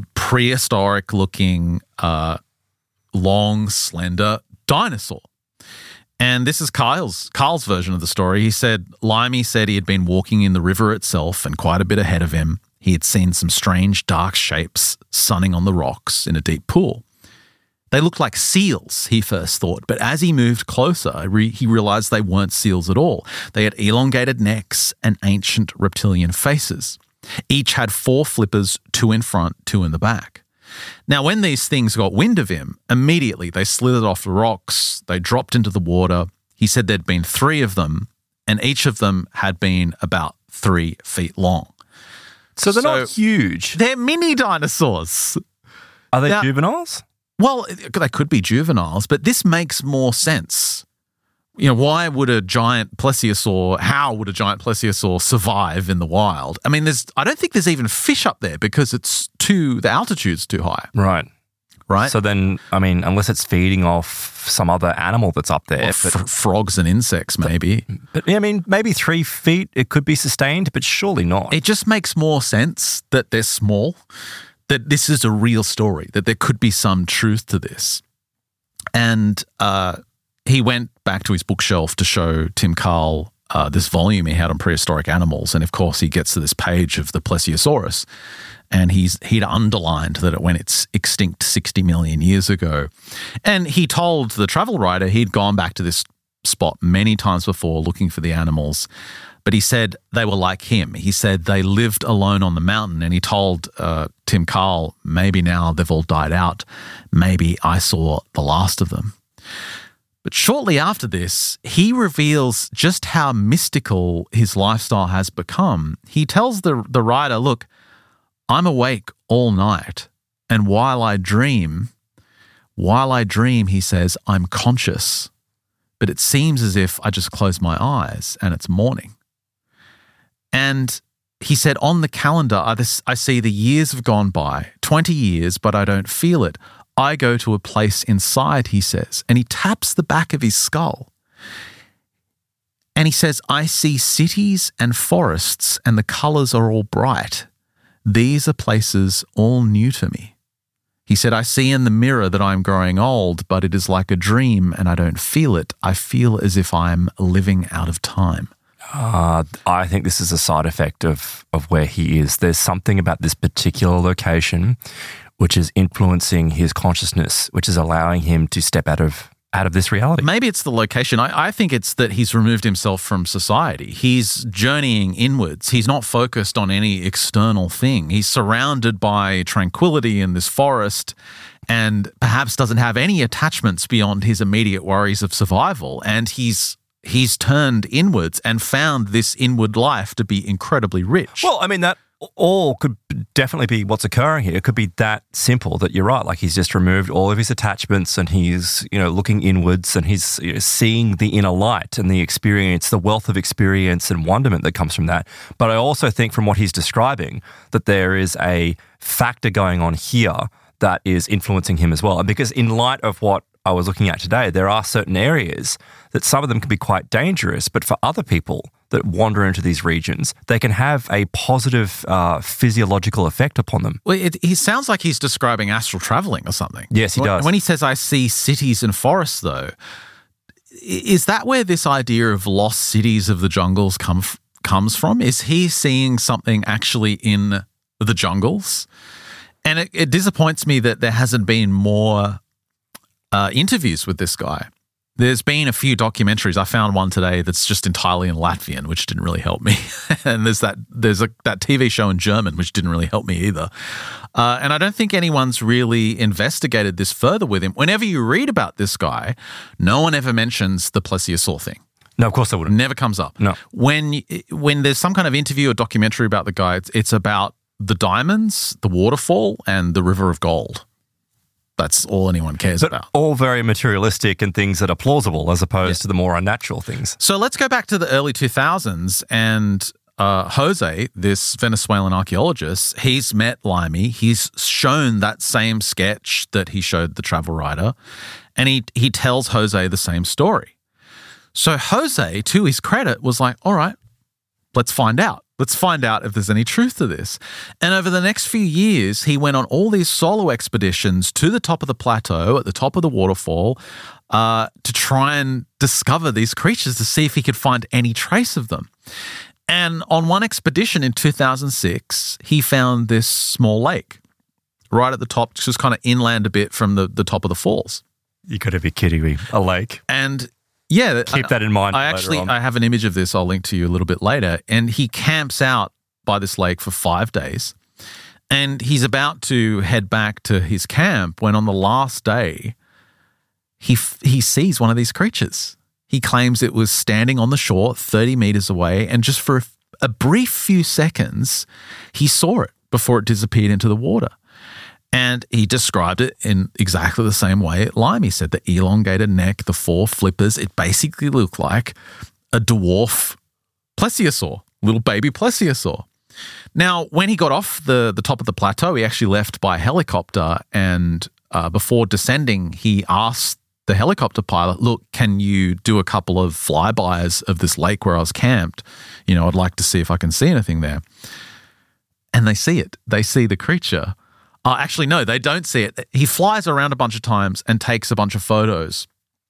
prehistoric-looking, uh, long, slender dinosaur. And this is Kyle's, Carl's version of the story. He said, Limey said he had been walking in the river itself and quite a bit ahead of him. He had seen some strange dark shapes sunning on the rocks in a deep pool. They looked like seals, he first thought, but as he moved closer, re- he realized they weren't seals at all. They had elongated necks and ancient reptilian faces. Each had four flippers, two in front, two in the back. Now, when these things got wind of him, immediately they slithered off the rocks, they dropped into the water. He said there'd been three of them, and each of them had been about three feet long. So they're so not huge. They're mini dinosaurs. Are they now, juveniles? Well, they could be juveniles, but this makes more sense. You know, why would a giant plesiosaur, how would a giant plesiosaur survive in the wild? I mean, there's, I don't think there's even fish up there because it's too, the altitude's too high. Right. Right? So then, I mean, unless it's feeding off some other animal that's up there. Or but, f- frogs and insects, maybe. But, but, I mean, maybe three feet, it could be sustained, but surely not. It just makes more sense that they're small, that this is a real story, that there could be some truth to this. And uh, he went back to his bookshelf to show Tim Carl uh, this volume he had on prehistoric animals. And, of course, he gets to this page of the Plesiosaurus, and he's he'd underlined that it went it's extinct sixty million years ago. And he told the travel writer he'd gone back to this spot many times before looking for the animals, but he said they were like him. He said they lived alone on the mountain, and he told uh, Tim Carl, maybe now they've all died out. Maybe I saw the last of them. But shortly after this, he reveals just how mystical his lifestyle has become. He tells the, the writer, look, I'm awake all night, and while I dream, while I dream, he says, I'm conscious, but it seems as if I just close my eyes and it's morning. And he said, on the calendar, I, this, I see the years have gone by, twenty years, but I don't feel it. I go to a place inside, he says, and he taps the back of his skull. And he says, I see cities and forests, and the colors are all bright. These are places all new to me. He said, I see in the mirror that I'm growing old, but it is like a dream and I don't feel it. I feel as if I'm living out of time. Uh, I think this is a side effect of, of where he is. There's something about this particular location which is influencing his consciousness, which is allowing him to step out of out of this reality. Maybe it's the location. I, I think it's that he's removed himself from society. He's journeying inwards. He's not focused on any external thing. He's surrounded by tranquility in this forest and perhaps doesn't have any attachments beyond his immediate worries of survival. And he's he's turned inwards and found this inward life to be incredibly rich. Well, I mean, that all could definitely be what's occurring here. It could be that simple that you're right. Like he's just removed all of his attachments and he's, you know, looking inwards and he's, you know, seeing the inner light and the experience, the wealth of experience and wonderment that comes from that. But I also think from what he's describing that there is a factor going on here that is influencing him as well. And because in light of what I was looking at today, there are certain areas that some of them can be quite dangerous, but for other people that wander into these regions, they can have a positive uh, physiological effect upon them. Well, it, he sounds like he's describing astral traveling or something. Yes, he when, does. When he says, I see cities and forests, though, is that where this idea of lost cities of the jungles come, comes from? Is he seeing something actually in the jungles? And it, it disappoints me that there hasn't been more uh, interviews with this guy. There's been a few documentaries. I found one today that's just entirely in Latvian, which didn't really help me. And there's that there's a, that T V show in German, which didn't really help me either. Uh, and I don't think anyone's really investigated this further with him. Whenever you read about this guy, no one ever mentions the plesiosaur thing. No, of course they wouldn't. Never comes up. No. When when there's some kind of interview or documentary about the guy, it's, it's about the diamonds, the waterfall, and the river of gold. That's all anyone cares but about. All very materialistic and things that are plausible as opposed Yeah. to the more unnatural things. So let's go back to the early two thousands and uh, Jose, this Venezuelan archaeologist, he's met Limey. He's shown that same sketch that he showed the travel writer, and he he tells Jose the same story. So Jose, to his credit, was like, all right, let's find out. Let's find out if there's any truth to this. And over the next few years, he went on all these solo expeditions to the top of the plateau, at the top of the waterfall, uh, to try and discover these creatures to see if he could find any trace of them. And on one expedition in two thousand six, he found this small lake right at the top, just kind of inland a bit from the, the top of the falls. You got to be kidding me. A lake. And yeah, Keep that in mind. I later actually on. I have an image of this. I'll link to you a little bit later. And he camps out by this lake for five days, and he's about to head back to his camp when, on the last day, he f- he sees one of these creatures. He claims it was standing on the shore, thirty meters away, and just for a, a brief few seconds, he saw it before it disappeared into the water. And he described it in exactly the same way Limey said. The elongated neck, the four flippers, it basically looked like a dwarf plesiosaur, little baby plesiosaur. Now, when he got off the, the top of the plateau, he actually left by helicopter, and uh, before descending, he asked the helicopter pilot, look, can you do a couple of flybys of this lake where I was camped? You know, I'd like to see if I can see anything there. And they see it. They see the creature. Uh, actually, no, they don't see it. He flies around a bunch of times and takes a bunch of photos,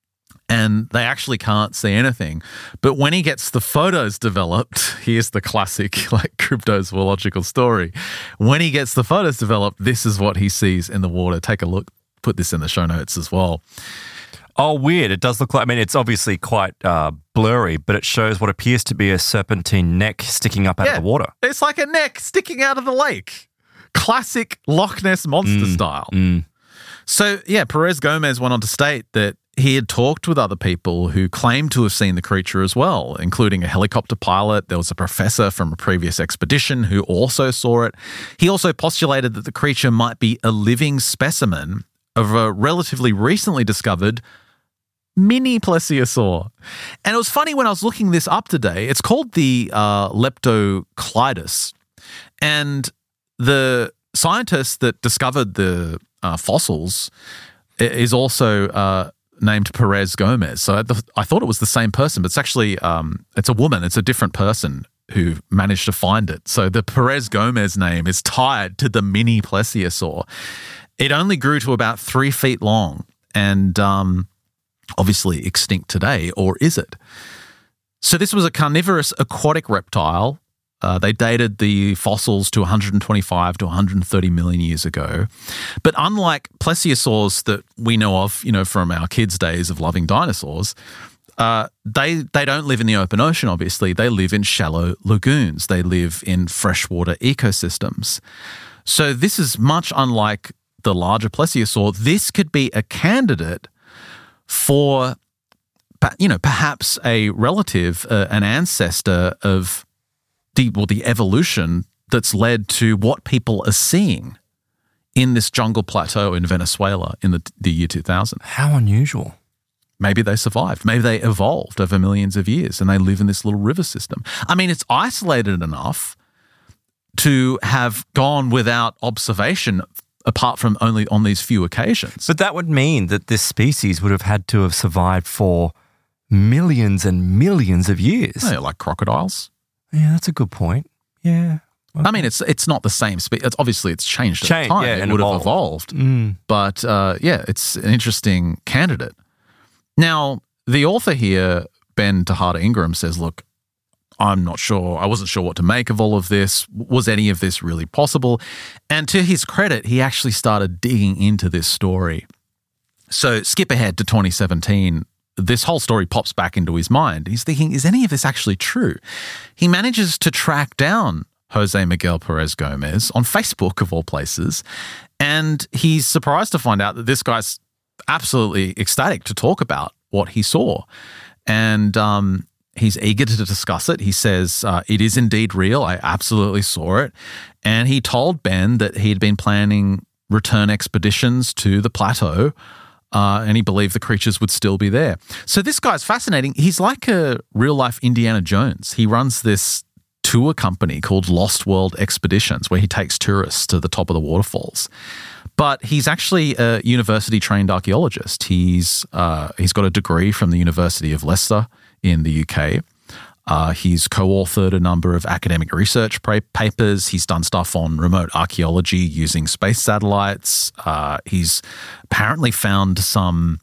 and they actually can't see anything. But when he gets the photos developed, here's the classic like cryptozoological story. When he gets the photos developed, this is what he sees in the water. Take a look. Put this in the show notes as well. Oh, weird. It does look like, I mean, it's obviously quite uh, blurry, but it shows what appears to be a serpentine neck sticking up out Yeah, of the water. It's like a neck sticking out of the lake. Classic Loch Ness Monster Mm, style. mm. So, yeah, Perez Gomez went on to state that he had talked with other people who claimed to have seen the creature as well, including a helicopter pilot. There was a professor from a previous expedition who also saw it. He also postulated that the creature might be a living specimen of a relatively recently discovered mini plesiosaur. And it was funny when I was looking this up today. It's called the uh, Leptocleidus. And the scientist that discovered the uh, fossils is also uh, named Perez Gomez. So I, th- I thought it was the same person, but it's actually um, it's a woman. It's a different person who managed to find it. So the Perez Gomez name is tied to the mini plesiosaur. It only grew to about three feet long and um, obviously extinct today, or is it? So this was a carnivorous aquatic reptile. Uh, they dated the fossils to one hundred twenty-five to one hundred thirty million years ago. But unlike plesiosaurs that we know of, you know, from our kids' days of loving dinosaurs, uh, they they don't live in the open ocean, obviously. They live in shallow lagoons. They live in freshwater ecosystems. So this is much unlike the larger plesiosaur. This could be a candidate for, you know, perhaps a relative, uh, an ancestor of the, well, the evolution that's led to what people are seeing in this jungle plateau in Venezuela in the, the year two thousand. How unusual. Maybe they survived. Maybe they evolved over millions of years and they live in this little river system. I mean, it's isolated enough to have gone without observation apart from only on these few occasions. But that would mean that this species would have had to have survived for millions and millions of years. Yeah, like crocodiles. Yeah, that's a good point. Yeah. Okay. I mean, it's it's not the same species. It's, obviously, it's changed at Change, the time. yeah, it and would evolved. have evolved. Mm. But, uh, yeah, it's an interesting candidate. Now, the author here, Ben Tejada Ingram, says, look, I'm not sure. I wasn't sure what to make of all of this. Was any of this really possible? And to his credit, he actually started digging into this story. So skip ahead to twenty seventeen. This whole story pops back into his mind. He's thinking, is any of this actually true? He manages to track down Jose Miguel Perez Gomez on Facebook, of all places, and he's surprised to find out that this guy's absolutely ecstatic to talk about what he saw. And um, he's eager to discuss it. He says, uh, it is indeed real. I absolutely saw it. And he told Ben that he'd been planning return expeditions to the plateau, uh, and he believed the creatures would still be there. So this guy's fascinating. He's like a real-life Indiana Jones. He runs this tour company called Lost World Expeditions where he takes tourists to the top of the waterfalls. But he's actually a university-trained archaeologist. He's uh, he's got a degree from the University of Leicester in the U K. Uh, he's co-authored a number of academic research pra- papers. He's done stuff on remote archaeology using space satellites. Uh, he's apparently found some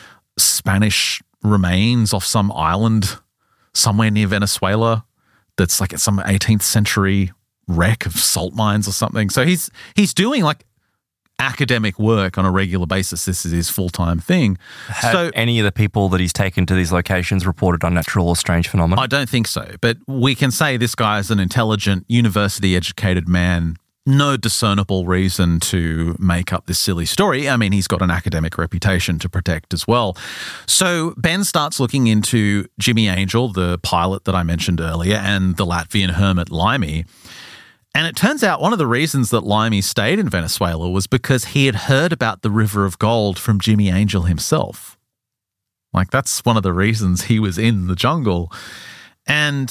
Spanish remains off some island somewhere near Venezuela that's like some eighteenth century wreck of salt mines or something. So he's he's doing like academic work on a regular basis. This is his full-time thing. Have so any of the people that he's taken to these locations reported unnatural or strange phenomena? I don't think so, but we can say this guy is an intelligent, university-educated man. No discernible reason to make up this silly story. I mean, he's got an academic reputation to protect as well. So Ben starts looking into Jimmy Angel, the pilot that I mentioned earlier, and the Latvian hermit Laimi. And it turns out one of the reasons that Laimi stayed in Venezuela was because he had heard about the River of Gold from Jimmy Angel himself. Like, that's one of the reasons he was in the jungle. And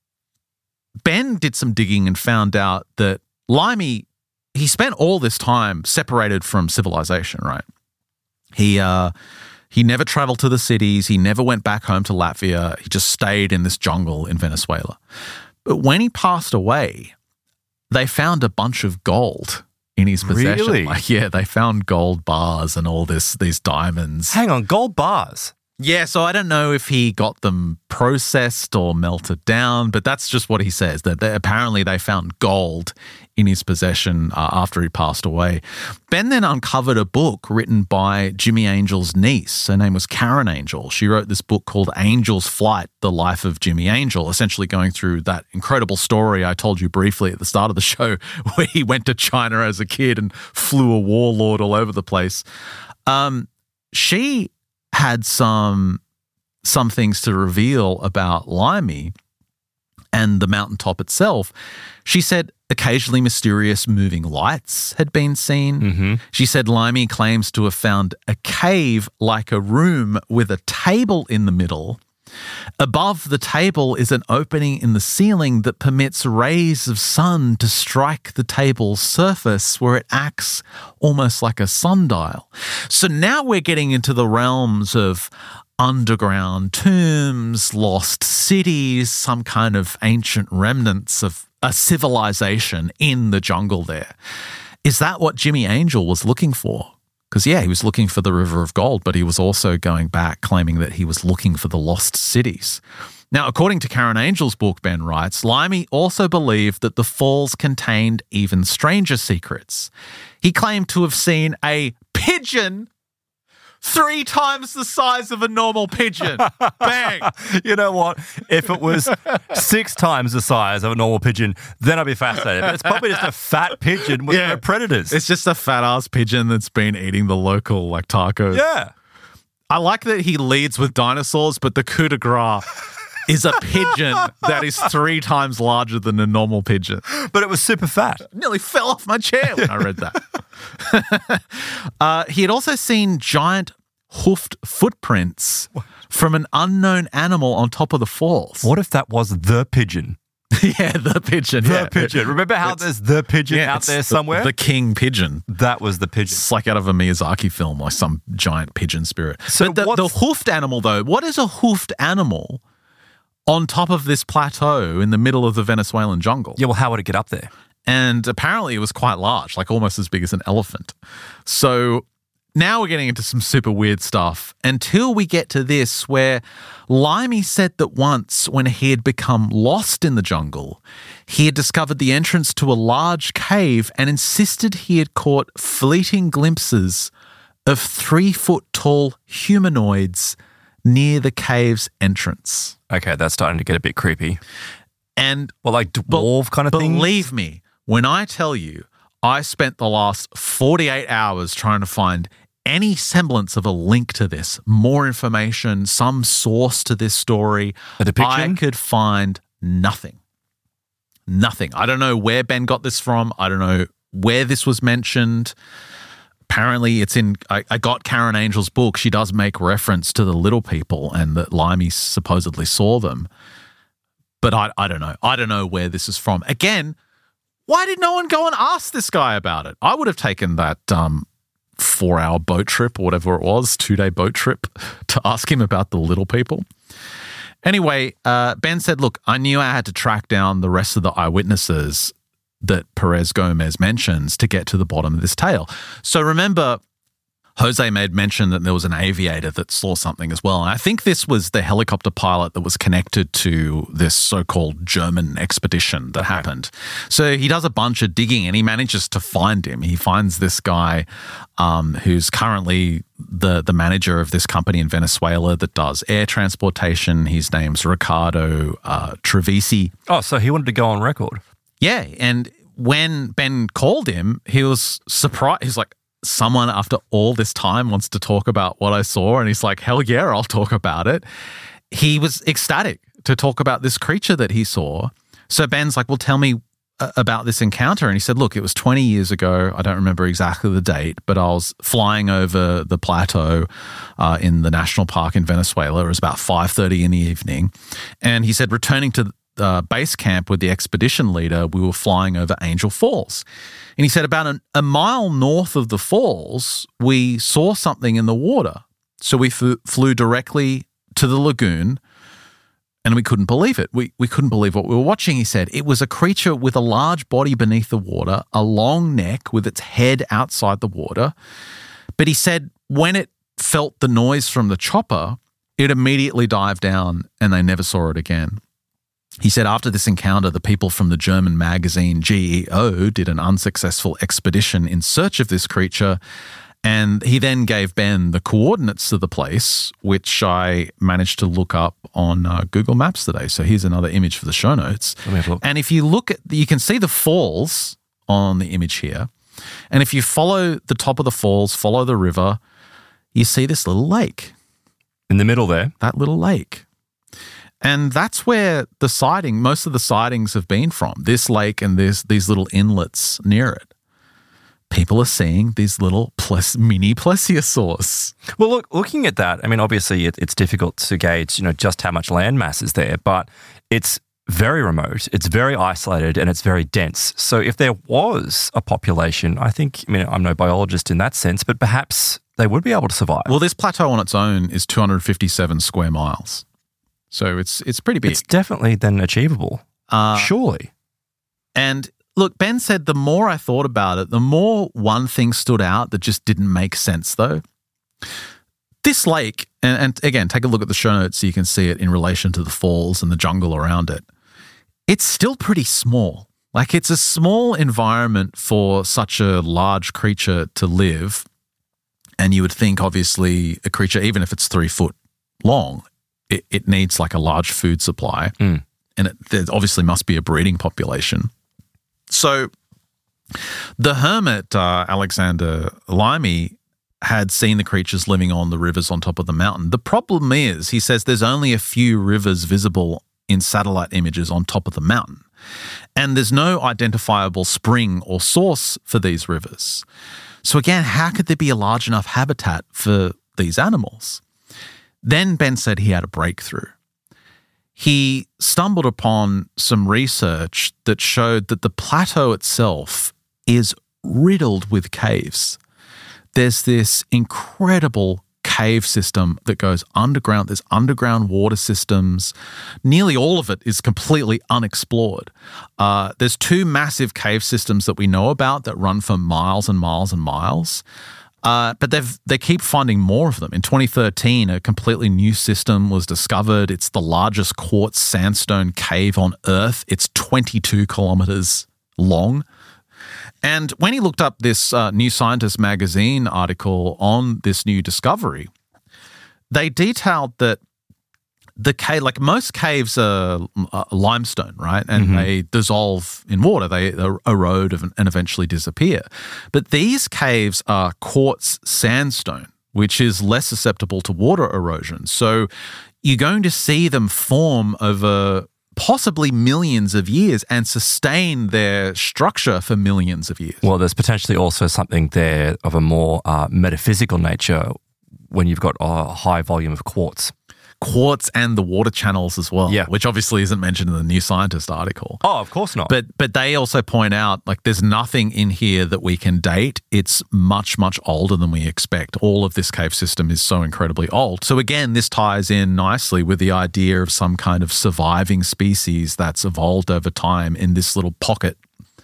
Ben did some digging and found out that Laimi, he spent all this time separated from civilization, right? He uh, he never traveled to the cities. He never went back home to Latvia. He just stayed in this jungle in Venezuela. But when he passed away, they found a bunch of gold in his possession. Really? Like, yeah, they found gold bars and all this, these diamonds. Hang on, gold bars? Yeah, so I don't know if he got them processed or melted down, but that's just what he says, that they, apparently they found gold in his possession uh, after he passed away. Ben then uncovered a book written by Jimmy Angel's niece. Her name was Karen Angel. She wrote this book called Angel's Flight, The Life of Jimmy Angel, essentially going through that incredible story I told you briefly at the start of the show where he went to China as a kid and flew a warlord all over the place. Um, she had some some things to reveal about Laimi and the mountaintop itself. She said occasionally mysterious moving lights had been seen. Mm-hmm. She said Laimi claims to have found a cave like a room with a table in the middle. Above the table is an opening in the ceiling that permits rays of sun to strike the table's surface where it acts almost like a sundial. So now we're getting into the realms of underground tombs, lost cities, some kind of ancient remnants of a civilization in the jungle there. Is that what Jimmy Angel was looking for? Because, yeah, he was looking for the River of Gold, but he was also going back claiming that he was looking for the lost cities. Now, according to Karen Angel's book, Ben writes, Limey also believed that the falls contained even stranger secrets. He claimed to have seen a pigeon three times the size of a normal pigeon. Bang! You know what? If it was six times the size of a normal pigeon, then I'd be fascinated. But it's probably just a fat pigeon with Yeah. no predators. It's just a fat-ass pigeon that's been eating the local, like, tacos. yeah. I like that he leads with dinosaurs, but the coup de grace is a pigeon that is three times larger than a normal pigeon. But it was super fat. Nearly fell off my chair when I read that. uh, he had also seen giant hoofed footprints from an unknown animal on top of the falls. What if that was the pigeon? Yeah, the pigeon. The yeah. pigeon. Remember how It's- there's the pigeon Yeah, out it's there the- somewhere? The king pigeon. that was the pigeon. It's like out of a Miyazaki film, like some giant pigeon spirit. So but the, the what's- hoofed animal, though, what is a hoofed animal on top of this plateau in the middle of the Venezuelan jungle? Yeah, well, how would it get up there? And apparently it was quite large, like almost as big as an elephant. So now we're getting into some super weird stuff until we get to this where Limey said that once when he had become lost in the jungle, he had discovered the entrance to a large cave and insisted he had caught fleeting glimpses of three-foot-tall humanoids near the cave's entrance. Okay, that's starting to get a bit creepy. And Well, like dwarf kind of thing? believe me, when I tell you, I spent the last forty-eight hours trying to find any semblance of a link to this, more information, some source to this story. A depiction? I could find nothing. Nothing. I don't know where Ben got this from. I don't know where this was mentioned. Apparently, it's in. I, I got Karen Angel's book. She does make reference to the little people and that Limey supposedly saw them. But I, I don't know. I don't know where this is from. Again, why did no one go and ask this guy about it? I would have taken that um, four-hour boat trip or whatever it was, two-day boat trip, to ask him about the little people. Anyway, uh, Ben said, look, I knew I had to track down the rest of the eyewitnesses that Perez Gomez mentions to get to the bottom of this tale. So remember, Jose made mention that there was an aviator that saw something as well. And I think this was the helicopter pilot that was connected to this so-called German expedition that happened. So he does a bunch of digging and he manages to find him. He finds this guy um, who's currently the, the manager of this company in Venezuela that does air transportation. His name's Ricardo uh, Trevisi. Oh, so he wanted to go on record. Yeah, and when Ben called him, he was surprised. He's like, someone after all this time wants to talk about what I saw, and he's like, hell yeah, I'll talk about it. He was ecstatic to talk about this creature that he saw. So Ben's like, well, tell me uh, about this encounter. And he said, look, it was twenty years ago. I don't remember exactly the date, but I was flying over the plateau uh, in the national park in Venezuela. It was about five thirty in the evening. And he said, returning to Uh, base camp with the expedition leader, we were flying over Angel Falls. And he said about an, a mile north of the falls, we saw something in the water. So we f- flew directly to the lagoon and we couldn't believe it. We, we couldn't believe what we were watching, he said. It was a creature with a large body beneath the water, a long neck with its head outside the water. But he said when it felt the noise from the chopper, it immediately dived down and they never saw it again. He said after this encounter, the people from the German magazine G E O did an unsuccessful expedition in search of this creature, and he then gave Ben the coordinates to the place, which I managed to look up on uh, Google Maps today. So here's another image for the show notes. Let me have a look. And if you look at, you can see the falls on the image here, and if you follow the top of the falls, follow the river, you see this little lake. In the middle there. That little lake. And that's where the sighting, most of the sightings have been from, this lake and this, these little inlets near it. People are seeing these little ples- mini plesiosaurs. Well, look, looking at that, I mean, obviously it, it's difficult to gauge, you know, just how much land mass is there, but it's very remote, it's very isolated, and it's very dense. So if there was a population, I think, I mean, I'm no biologist in that sense, but perhaps they would be able to survive. Well, this plateau on its own is two hundred fifty-seven square miles. So it's it's pretty big. It's definitely then achievable, uh, surely. And look, Ben said the more I thought about it, the more one thing stood out that just didn't make sense, though. This lake, and, and again, take a look at the show notes so you can see it in relation to the falls and the jungle around it. It's still pretty small. Like, it's a small environment for such a large creature to live. And you would think, obviously, a creature, even if it's three foot long, it, it needs like a large food supply. Mm. And it, there obviously must be a breeding population. So the hermit, uh, Alexander Limey, had seen the creatures living on the rivers on top of the mountain. The problem is, he says there's only a few rivers visible in satellite images on top of the mountain. And there's no identifiable spring or source for these rivers. So again, how could there be a large enough habitat for these animals? Then Ben said he had a breakthrough. He stumbled upon some research that showed that the plateau itself is riddled with caves. There's this incredible cave system that goes underground. There's underground water systems. Nearly all of it is completely unexplored. Uh, there's two massive cave systems that we know about that run for miles and miles and miles. Uh, but they've they keep finding more of them. In twenty thirteen, a completely new system was discovered. It's the largest quartz sandstone cave on Earth. It's twenty-two kilometers long. And when he looked up this uh, New Scientist magazine article on this new discovery, they detailed that the cave, like most caves are uh, limestone, right? And mm-hmm. they dissolve in water. They erode and eventually disappear. But these caves are quartz sandstone, which is less susceptible to water erosion. So you're going to see them form over possibly millions of years and sustain their structure for millions of years. Well, there's potentially also something there of a more uh, metaphysical nature when you've got a high volume of quartz. Quartz and the water channels as well, yeah. which obviously isn't mentioned in the New Scientist article. Oh, of course not. But but they also point out, like, there's nothing in here that we can date. It's much, much older than we expect. All of this cave system is so incredibly old. So again, this ties in nicely with the idea of some kind of surviving species that's evolved over time in this little pocket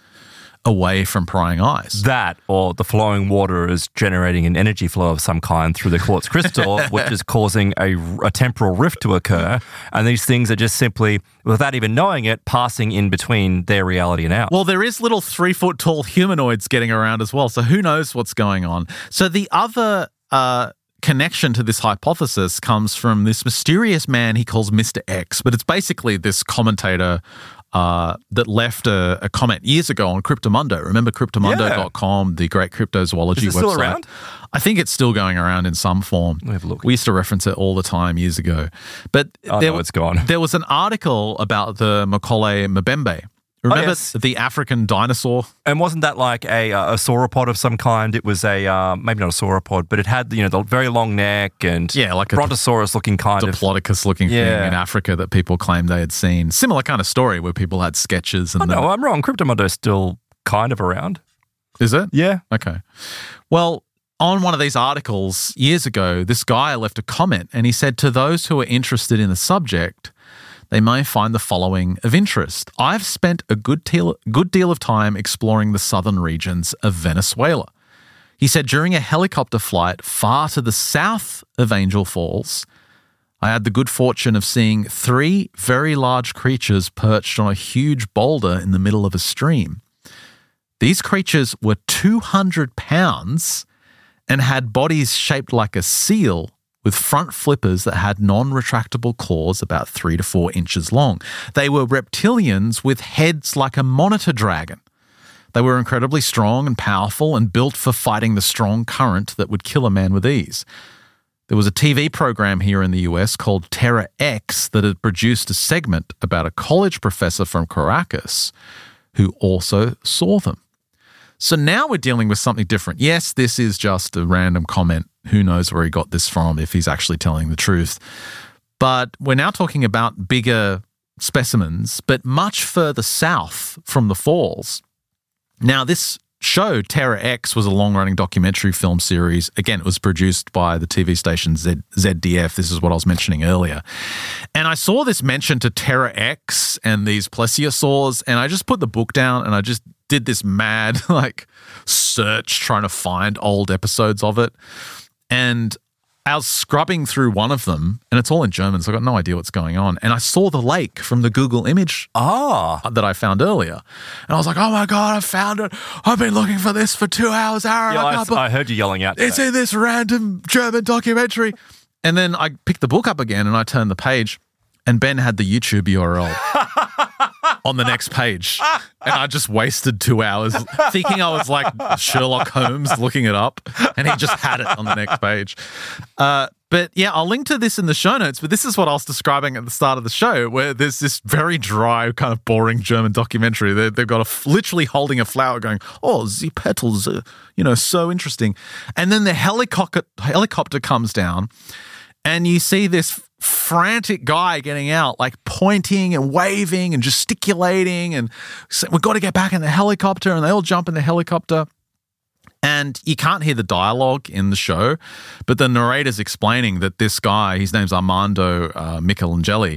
away from prying eyes. That, or the flowing water is generating an energy flow of some kind through the quartz crystal, which is causing a, a temporal rift to occur. And these things are just simply, without even knowing it, passing in between their reality and ours. Well, there is little three-foot-tall humanoids getting around as well, so who knows what's going on. So the other uh, connection to this hypothesis comes from this mysterious man he calls Mister X, but it's basically this commentator Uh, that left a, a comment years ago on Cryptomundo. Remember Cryptomundo dot com, yeah. the great cryptozoology Is it still website? Around? I think it's still going around in some form. Let me have a look. We used to reference it all the time years ago. But oh, there, no, it's gone. There was an article about the Macaulay Mbembe. Remember oh, yes. the African dinosaur? And wasn't that like a, a sauropod of some kind? It was a, uh, maybe not a sauropod, but it had, you know, the very long neck and yeah, like a brontosaurus-looking kind Diplodocus of... Diplodocus-looking yeah. thing in Africa that people claimed they had seen. Similar kind of story where people had sketches. And oh, no, I'm wrong. Cryptomundo is still kind of around. Is it? Yeah. Okay. Well, on one of these articles years ago, this guy left a comment and he said, to those who are interested in the subject, they may find the following of interest. I've spent a good deal, good deal of time exploring the southern regions of Venezuela. He said during a helicopter flight far to the south of Angel Falls, I had the good fortune of seeing three very large creatures perched on a huge boulder in the middle of a stream. These creatures were two hundred pounds and had bodies shaped like a seal with front flippers that had non-retractable claws about three to four inches long. They were reptilians with heads like a monitor dragon. They were incredibly strong and powerful and built for fighting the strong current that would kill a man with ease. There was a T V program here in the U S called Terra X that had produced a segment about a college professor from Caracas who also saw them. So now we're dealing with something different. Yes, this is just a random comment. Who knows where he got this from, if he's actually telling the truth. But we're now talking about bigger specimens, but much further south from the falls. Now, this show, Terra X, was a long-running documentary film series. Again, it was produced by the T V station Z- ZDF. This is what I was mentioning earlier. And I saw this mention to Terra X and these plesiosaurs, and I just put the book down and I just did this mad like search trying to find old episodes of it. And I was scrubbing through one of them, and it's all in German, so I got no idea what's going on. And I saw the lake from the Google image Ah. that I found earlier. And I was like, oh my God, I found it. I've been looking for this for two hours, Aaron. Yeah, I I, can't be- I heard you yelling out. It's today. in this random German documentary. And then I picked the book up again and I turned the page, and Ben had the YouTube U R L on the next page. And I just wasted two hours thinking I was like Sherlock Holmes looking it up, and he just had it on the next page. Uh, but yeah, I'll link to this in the show notes, but this is what I was describing at the start of the show, where there's this very dry, kind of boring German documentary. They, they've got a, literally holding a flower going, oh, the petals are, you know, so interesting. And then the helicopter, helicopter comes down, and you see this frantic guy getting out, like pointing and waving and gesticulating, and saying, we've got to get back in the helicopter, and they all jump in the helicopter. And you can't hear the dialogue in the show, but the narrator's explaining that this guy, his name's Armando uh, Michelangeli,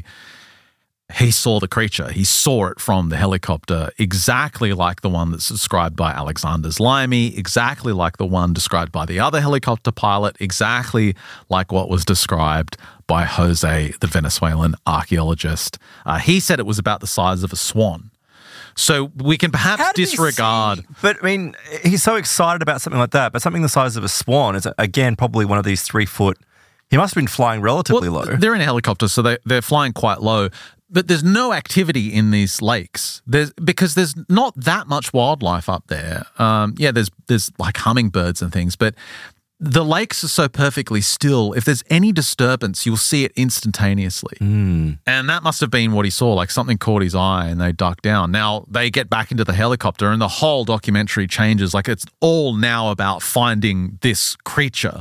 he saw the creature. He saw it from the helicopter, exactly like the one that's described by Alexander Zlimy, exactly like the one described by the other helicopter pilot, exactly like what was described by Jose, the Venezuelan archaeologist. Uh, he said it was about the size of a swan. So we can perhaps How did he disregard. see- But I mean, he's so excited about something like that, but something the size of a swan is, again, probably one of these three foot. He must have been flying relatively Well, low. They're in a helicopter, so they, they're flying quite low. But there's no activity in these lakes. There's because there's not that much wildlife up there. Um, yeah, there's there's like hummingbirds and things, but the lakes are so perfectly still. If there's any disturbance, you'll see it instantaneously. Mm. And that must have been what he saw. Like something caught his eye, and they duck down. Now they get back into the helicopter, and the whole documentary changes. Like it's all now about finding this creature.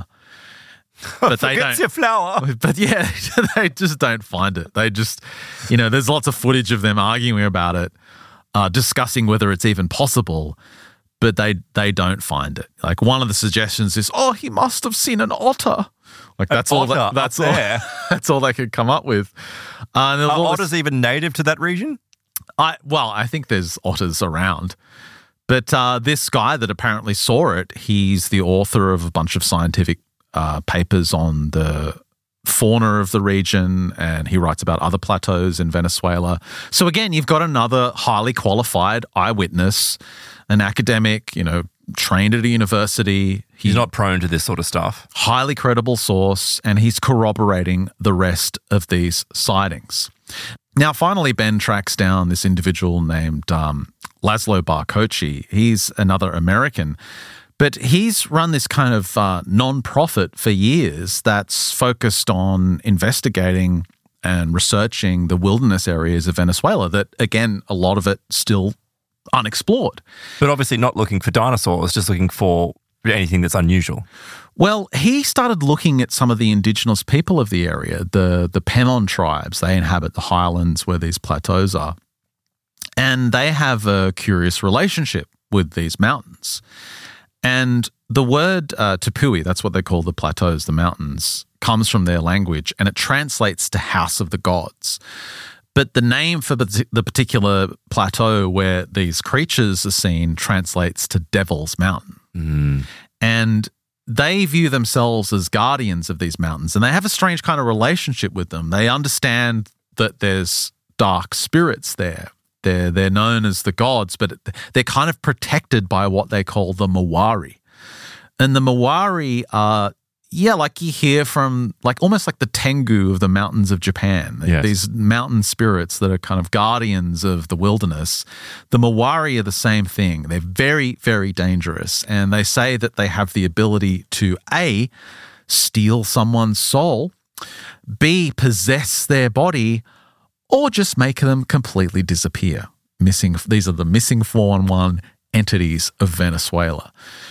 But they Forgets don't. your flower. But yeah, they just don't find it. They just, you know, there's lots of footage of them arguing about it, uh, discussing whether it's even possible, but they they don't find it. Like one of the suggestions is, oh, he must have seen an otter. Like that's all. otter That, that's up all. there. That's all they could come up with. Uh, and there was Are all this- otters even native to that region? I well, I think there's otters around. But uh, this guy that apparently saw it, he's the author of a bunch of scientific uh, papers on the fauna of the region, and he writes about other plateaus in Venezuela. So again, you've got another highly qualified eyewitness, an academic, you know, trained at a university. He's not prone to this sort of stuff. Highly credible source, and he's corroborating the rest of these sightings. Now, finally, Ben tracks down this individual named um, Laszlo Barkoczi. He's another American, but he's run this kind of uh, non-profit for years that's focused on investigating and researching the wilderness areas of Venezuela that, again, a lot of it still unexplored. But obviously not looking for dinosaurs, just looking for anything that's unusual. Well, he started looking at some of the indigenous people of the area, the the Pemon tribes. They inhabit the highlands where these plateaus are. And they have a curious relationship with these mountains. And the word uh, Tepui, that's what they call the plateaus, the mountains, comes from their language, and it translates to house of the gods. But the name for the particular plateau where these creatures are seen translates to Devil's Mountain. Mm. And they view themselves as guardians of these mountains, and they have a strange kind of relationship with them. They understand that there's dark spirits there. They're, they're known as the gods, but they're kind of protected by what they call the Mawari. And the Mawari are, yeah, like you hear from, like almost like the Tengu of the mountains of Japan. Yes. These mountain spirits that are kind of guardians of the wilderness. The Mawari are the same thing. They're very, very dangerous. And they say that they have the ability to A, steal someone's soul, B, possess their body, or just make them completely disappear. Missing. These are the missing four one one entities of Venezuela.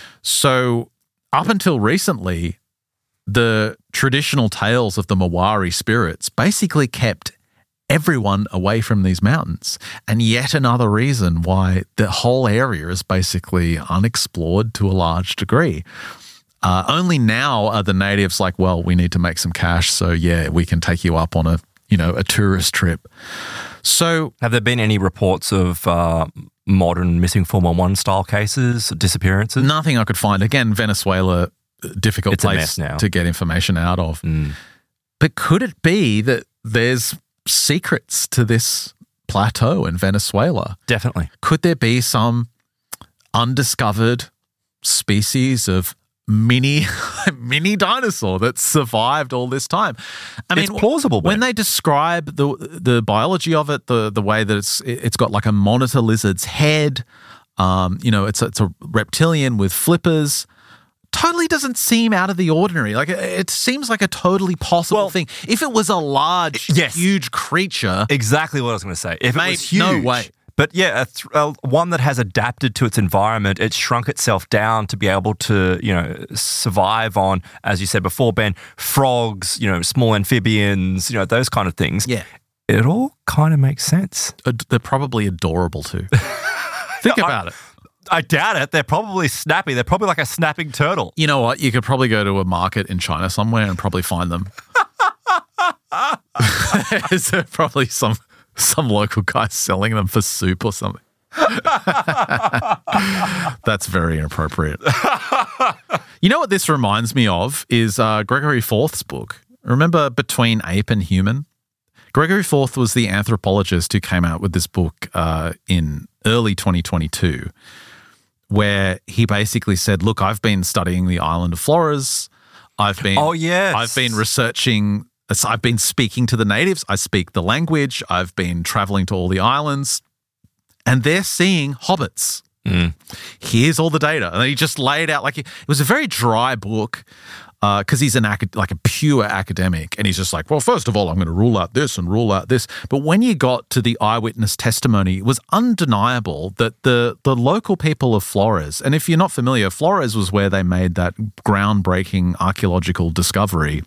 So up until recently, the traditional tales of the Mawari spirits basically kept everyone away from these mountains. And yet another reason why the whole area is basically unexplored to a large degree. Uh, only now are the natives like, well, we need to make some cash, so yeah, we can take you up on a, you know, a tourist trip. So have there been any reports of uh, modern missing Formula One style cases, disappearances? Nothing I could find. Again, Venezuela, difficult It's a place mess now. to get information out of. Mm. But could it be that there's secrets to this plateau in Venezuela? Definitely. Could there be some undiscovered species of mini mini dinosaur that survived all this time? I mean, It's plausible, when Ben. they describe the the biology of it, the the way that it's it's got like a monitor lizard's head, um, you know, it's a, it's a reptilian with flippers. Totally doesn't seem out of the ordinary. Like it, it seems like a totally possible Well, thing. If it was a large, yes. huge creature, Exactly what I was going to say. If Mate, it was huge, no way. But yeah, a th- uh, one that has adapted to its environment, it's shrunk itself down to be able to, you know, survive on, as you said before, Ben, frogs, you know, small amphibians, you know, those kind of things. yeah, It all kind of makes sense. ad- they're probably adorable too. Think about it. I doubt it. They're probably snappy. They're probably like a snapping turtle. You know what? You could probably go to a market in China somewhere and probably find them. There's probably some some local guy selling them for soup or something. That's very inappropriate. You know what this reminds me of is uh, Gregory Forth's book. Remember Between Ape and Human? Gregory Forth was the anthropologist who came out with this book uh, in early twenty twenty-two, where he basically said, look, I've been studying the island of Flores. I've been, Oh, yes. I've been researching, I've been speaking to the natives. I speak the language. I've been traveling to all the islands, and they're seeing hobbits. Mm. Here's all the data. And he just laid out, like, it was a very dry book because uh, he's an acad- like a pure academic. And he's just like, well, first of all, I'm going to rule out this and rule out this. But when you got to the eyewitness testimony, it was undeniable that the, the local people of Flores, and if you're not familiar, Flores was where they made that groundbreaking archaeological discovery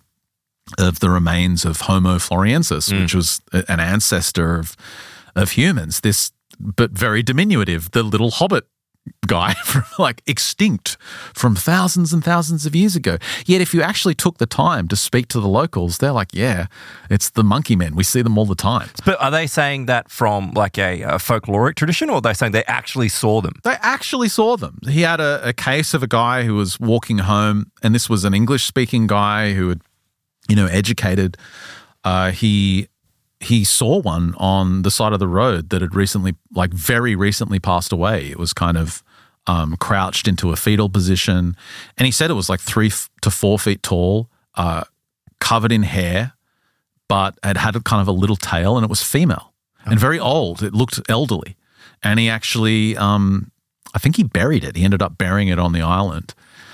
of the remains of Homo floresiensis, mm. which was an ancestor of, of humans. This, but very diminutive, the little hobbit guy from like extinct from thousands and thousands of years ago. Yet if you actually took the time to speak to the locals, they're like, yeah, it's the monkey men. We see them all the time. But are they saying that from like a, a folkloric tradition, or are they saying they actually saw them? They actually saw them. He had a, a case of a guy who was walking home, and this was an English-speaking guy who had, you know, educated. Uh, he he saw one on the side of the road that had recently, like very recently passed away. It was kind of um, crouched into a fetal position. And he said it was like three f- to four feet tall, uh, covered in hair, but had had a kind of a little tail, and it was female and very old. It looked elderly. And he actually, um, I think he buried it. He ended up burying it on the island.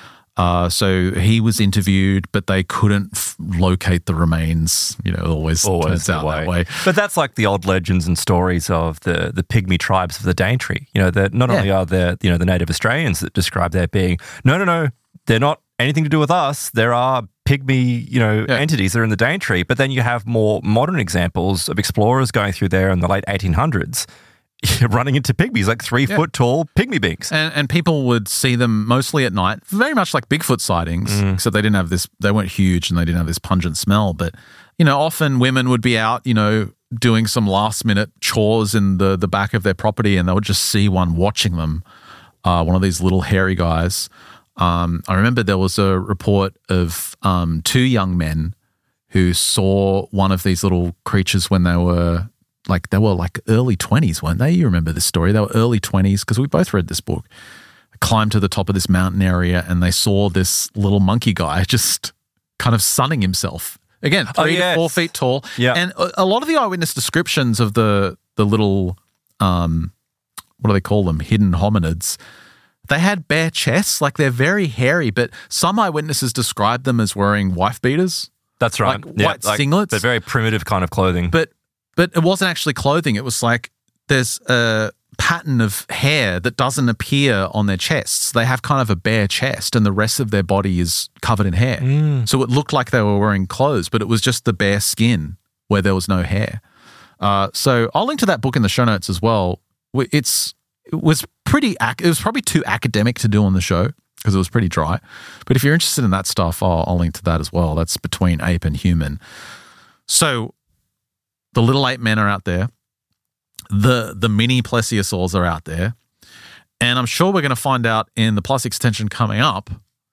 Uh, so he was interviewed, but they couldn't f- locate the remains. You know, it always, Always turns out the that way. But that's like the old legends and stories of the the pygmy tribes of the Daintree. You know, that not Yeah. only are there, you know, the native Australians that describe there being, no, no, no, they're not anything to do with us. There are pygmy, you know, Yeah. entities that are in the Daintree. But then you have more modern examples of explorers going through there in the late eighteen hundreds. Running into pygmies, like three Yeah. foot tall pygmy beings. And, and people would see them mostly at night, very much like Bigfoot sightings, Mm. except they didn't have this, they weren't huge and they didn't have this pungent smell. But, you know, often women would be out, you know, doing some last minute chores in the, the back of their property, and they would just see one watching them, uh, one of these little hairy guys. Um, I remember there was a report of um, two young men who saw one of these little creatures when they were like, they were like early twenties, weren't they? You remember this story? They were early twenties because we both read this book. Climbed to the top of this mountain area, and they saw this little monkey guy just kind of sunning himself. Again, three Oh, yes. to four feet tall. Yeah. And a, a lot of the eyewitness descriptions of the the little, um, what do they call them? Hidden hominids. They had bare chests, like they're very hairy, but some eyewitnesses described them as wearing wife beaters. That's right. Like white singlets. They're very primitive kind of clothing. But but it wasn't actually clothing. It was like there's a pattern of hair that doesn't appear on their chests. They have kind of a bare chest, and the rest of their body is covered in hair. Mm. So it looked like they were wearing clothes, but it was just the bare skin where there was no hair. Uh, so I'll link to that book in the show notes as well. It's it was pretty. Ac- it was probably too academic to do on the show because it was pretty dry. But if you're interested in that stuff, I'll, I'll link to that as well. That's Between Ape and Human. So the little ape men are out there. the the mini plesiosaurs are out there, and I'm sure we're going to find out in the Plus extension coming up.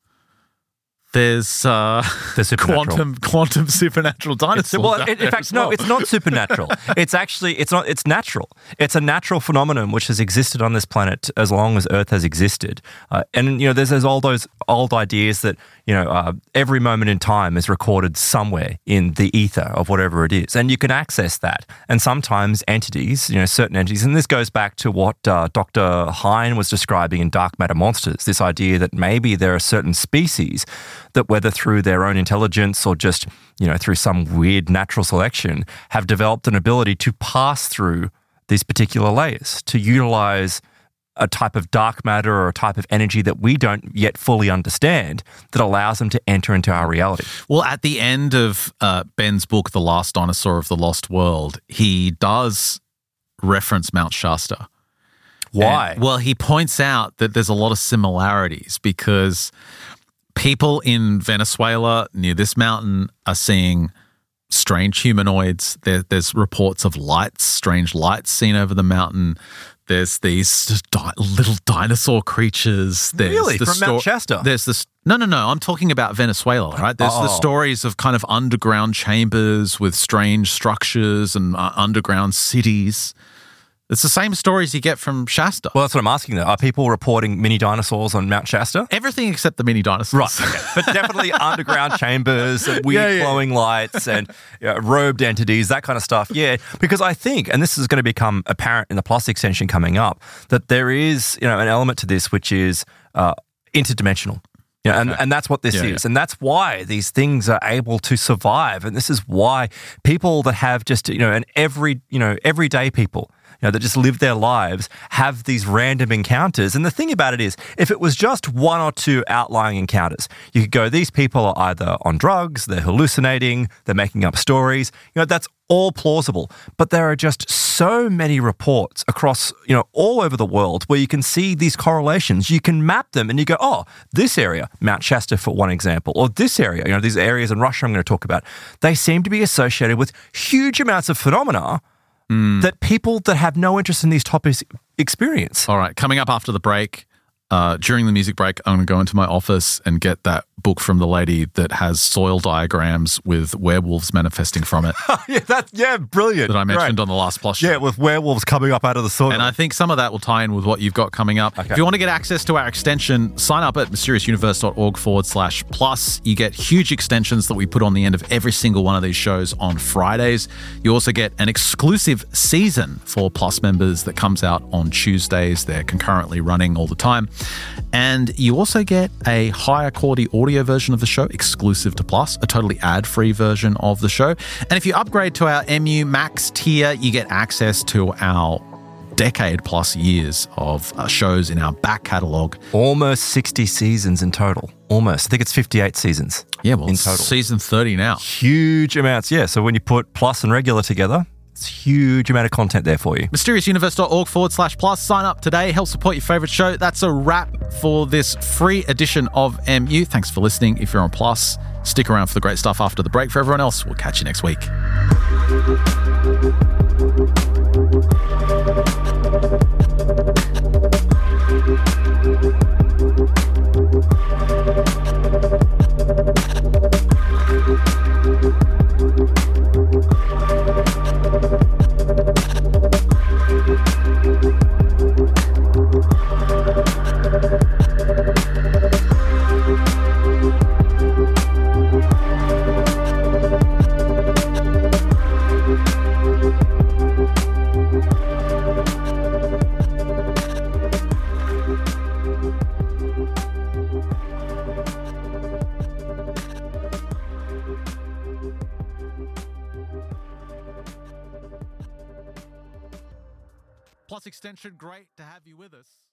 There's uh, quantum quantum supernatural dinosaurs. It's, well, in, in fact, well. no, it's not supernatural. It's actually it's not. It's natural. It's a natural phenomenon which has existed on this planet as long as Earth has existed. Uh, and you know, there's, there's all those old ideas that you know uh, every moment in time is recorded somewhere in the ether of whatever it is, and you can access that. And sometimes entities, you know, certain entities, and this goes back to what uh, Doctor Hine was describing in Dark Matter Monsters. This idea that maybe there are certain species that, whether through their own intelligence or just, you know, through some weird natural selection, have developed an ability to pass through these particular layers, to utilize a type of dark matter or a type of energy that we don't yet fully understand that allows them to enter into our reality. Well, at the end of uh, Ben's book, The Last Dinosaur of the Lost World, he does reference Mount Shasta. Why? And, well, he points out that there's a lot of similarities because people in Venezuela near this mountain are seeing strange humanoids. There, there's reports of lights, strange lights seen over the mountain. There's these di- little dinosaur creatures. There's really? the From sto- Mount Shasta? There's this. No, no, no. I'm talking about Venezuela, right? There's oh. the stories of kind of underground chambers with strange structures and uh, underground cities. It's the same stories you get from Shasta. Well, that's what I'm asking, though. Are people reporting mini dinosaurs on Mount Shasta? Everything except the mini dinosaurs. Right, okay. But definitely underground chambers and weird Yeah, yeah. glowing lights and you know, robed entities, that kind of stuff. Yeah, because I think, and this is going to become apparent in the Plus extension coming up, that there is you know an element to this which is uh, interdimensional. Yeah, and, and that's what this Yeah, is. yeah. And that's why these things are able to survive. And this is why people that have just, you know, an every, you know, everyday people, you know, that just live their lives have these random encounters. And the thing about it is, if it was just one or two outlying encounters, you could go, these people are either on drugs, they're hallucinating, they're making up stories. You know, that's all plausible. But there are just so many reports across, you know, all over the world where you can see these correlations. You can map them and you go, oh, this area, Mount Shasta for one example, or this area, you know, these areas in Russia I'm going to talk about, they seem to be associated with huge amounts of phenomena mm. that people that have no interest in these topics experience. All right, coming up after the break, uh, during the music break, I'm going to go into my office and get that book from the lady that has soil diagrams with werewolves manifesting from it yeah, that's yeah, brilliant. that I mentioned Great. on the last Plus show. Yeah, with werewolves coming up out of the soil. And I think some of that will tie in with what you've got coming up. Okay. If you want to get access to our extension, sign up at mysteriousuniverse.org forward slash plus. You get huge extensions that we put on the end of every single one of these shows on Fridays. You also get an exclusive season for Plus members that comes out on Tuesdays. They're concurrently running all the time. And you also get a higher quality audio version of the show exclusive to Plus, a totally ad-free version of the show. And if you upgrade to our M U Max tier, you get access to our decade plus years of uh, shows in our back catalogue. Almost sixty seasons in total. Almost. I think it's fifty-eight seasons Yeah, well, in it's total. season thirty now. Huge amounts, yeah. So when you put Plus and regular together, it's a huge amount of content there for you. mysteriousuniverse.org forward slash plus. Sign up today. Help support your favourite show. That's a wrap for this free edition of M U. Thanks for listening. If you're on Plus, stick around for the great stuff after the break. For everyone else, we'll catch you next week. Plus extension, great to have you with us.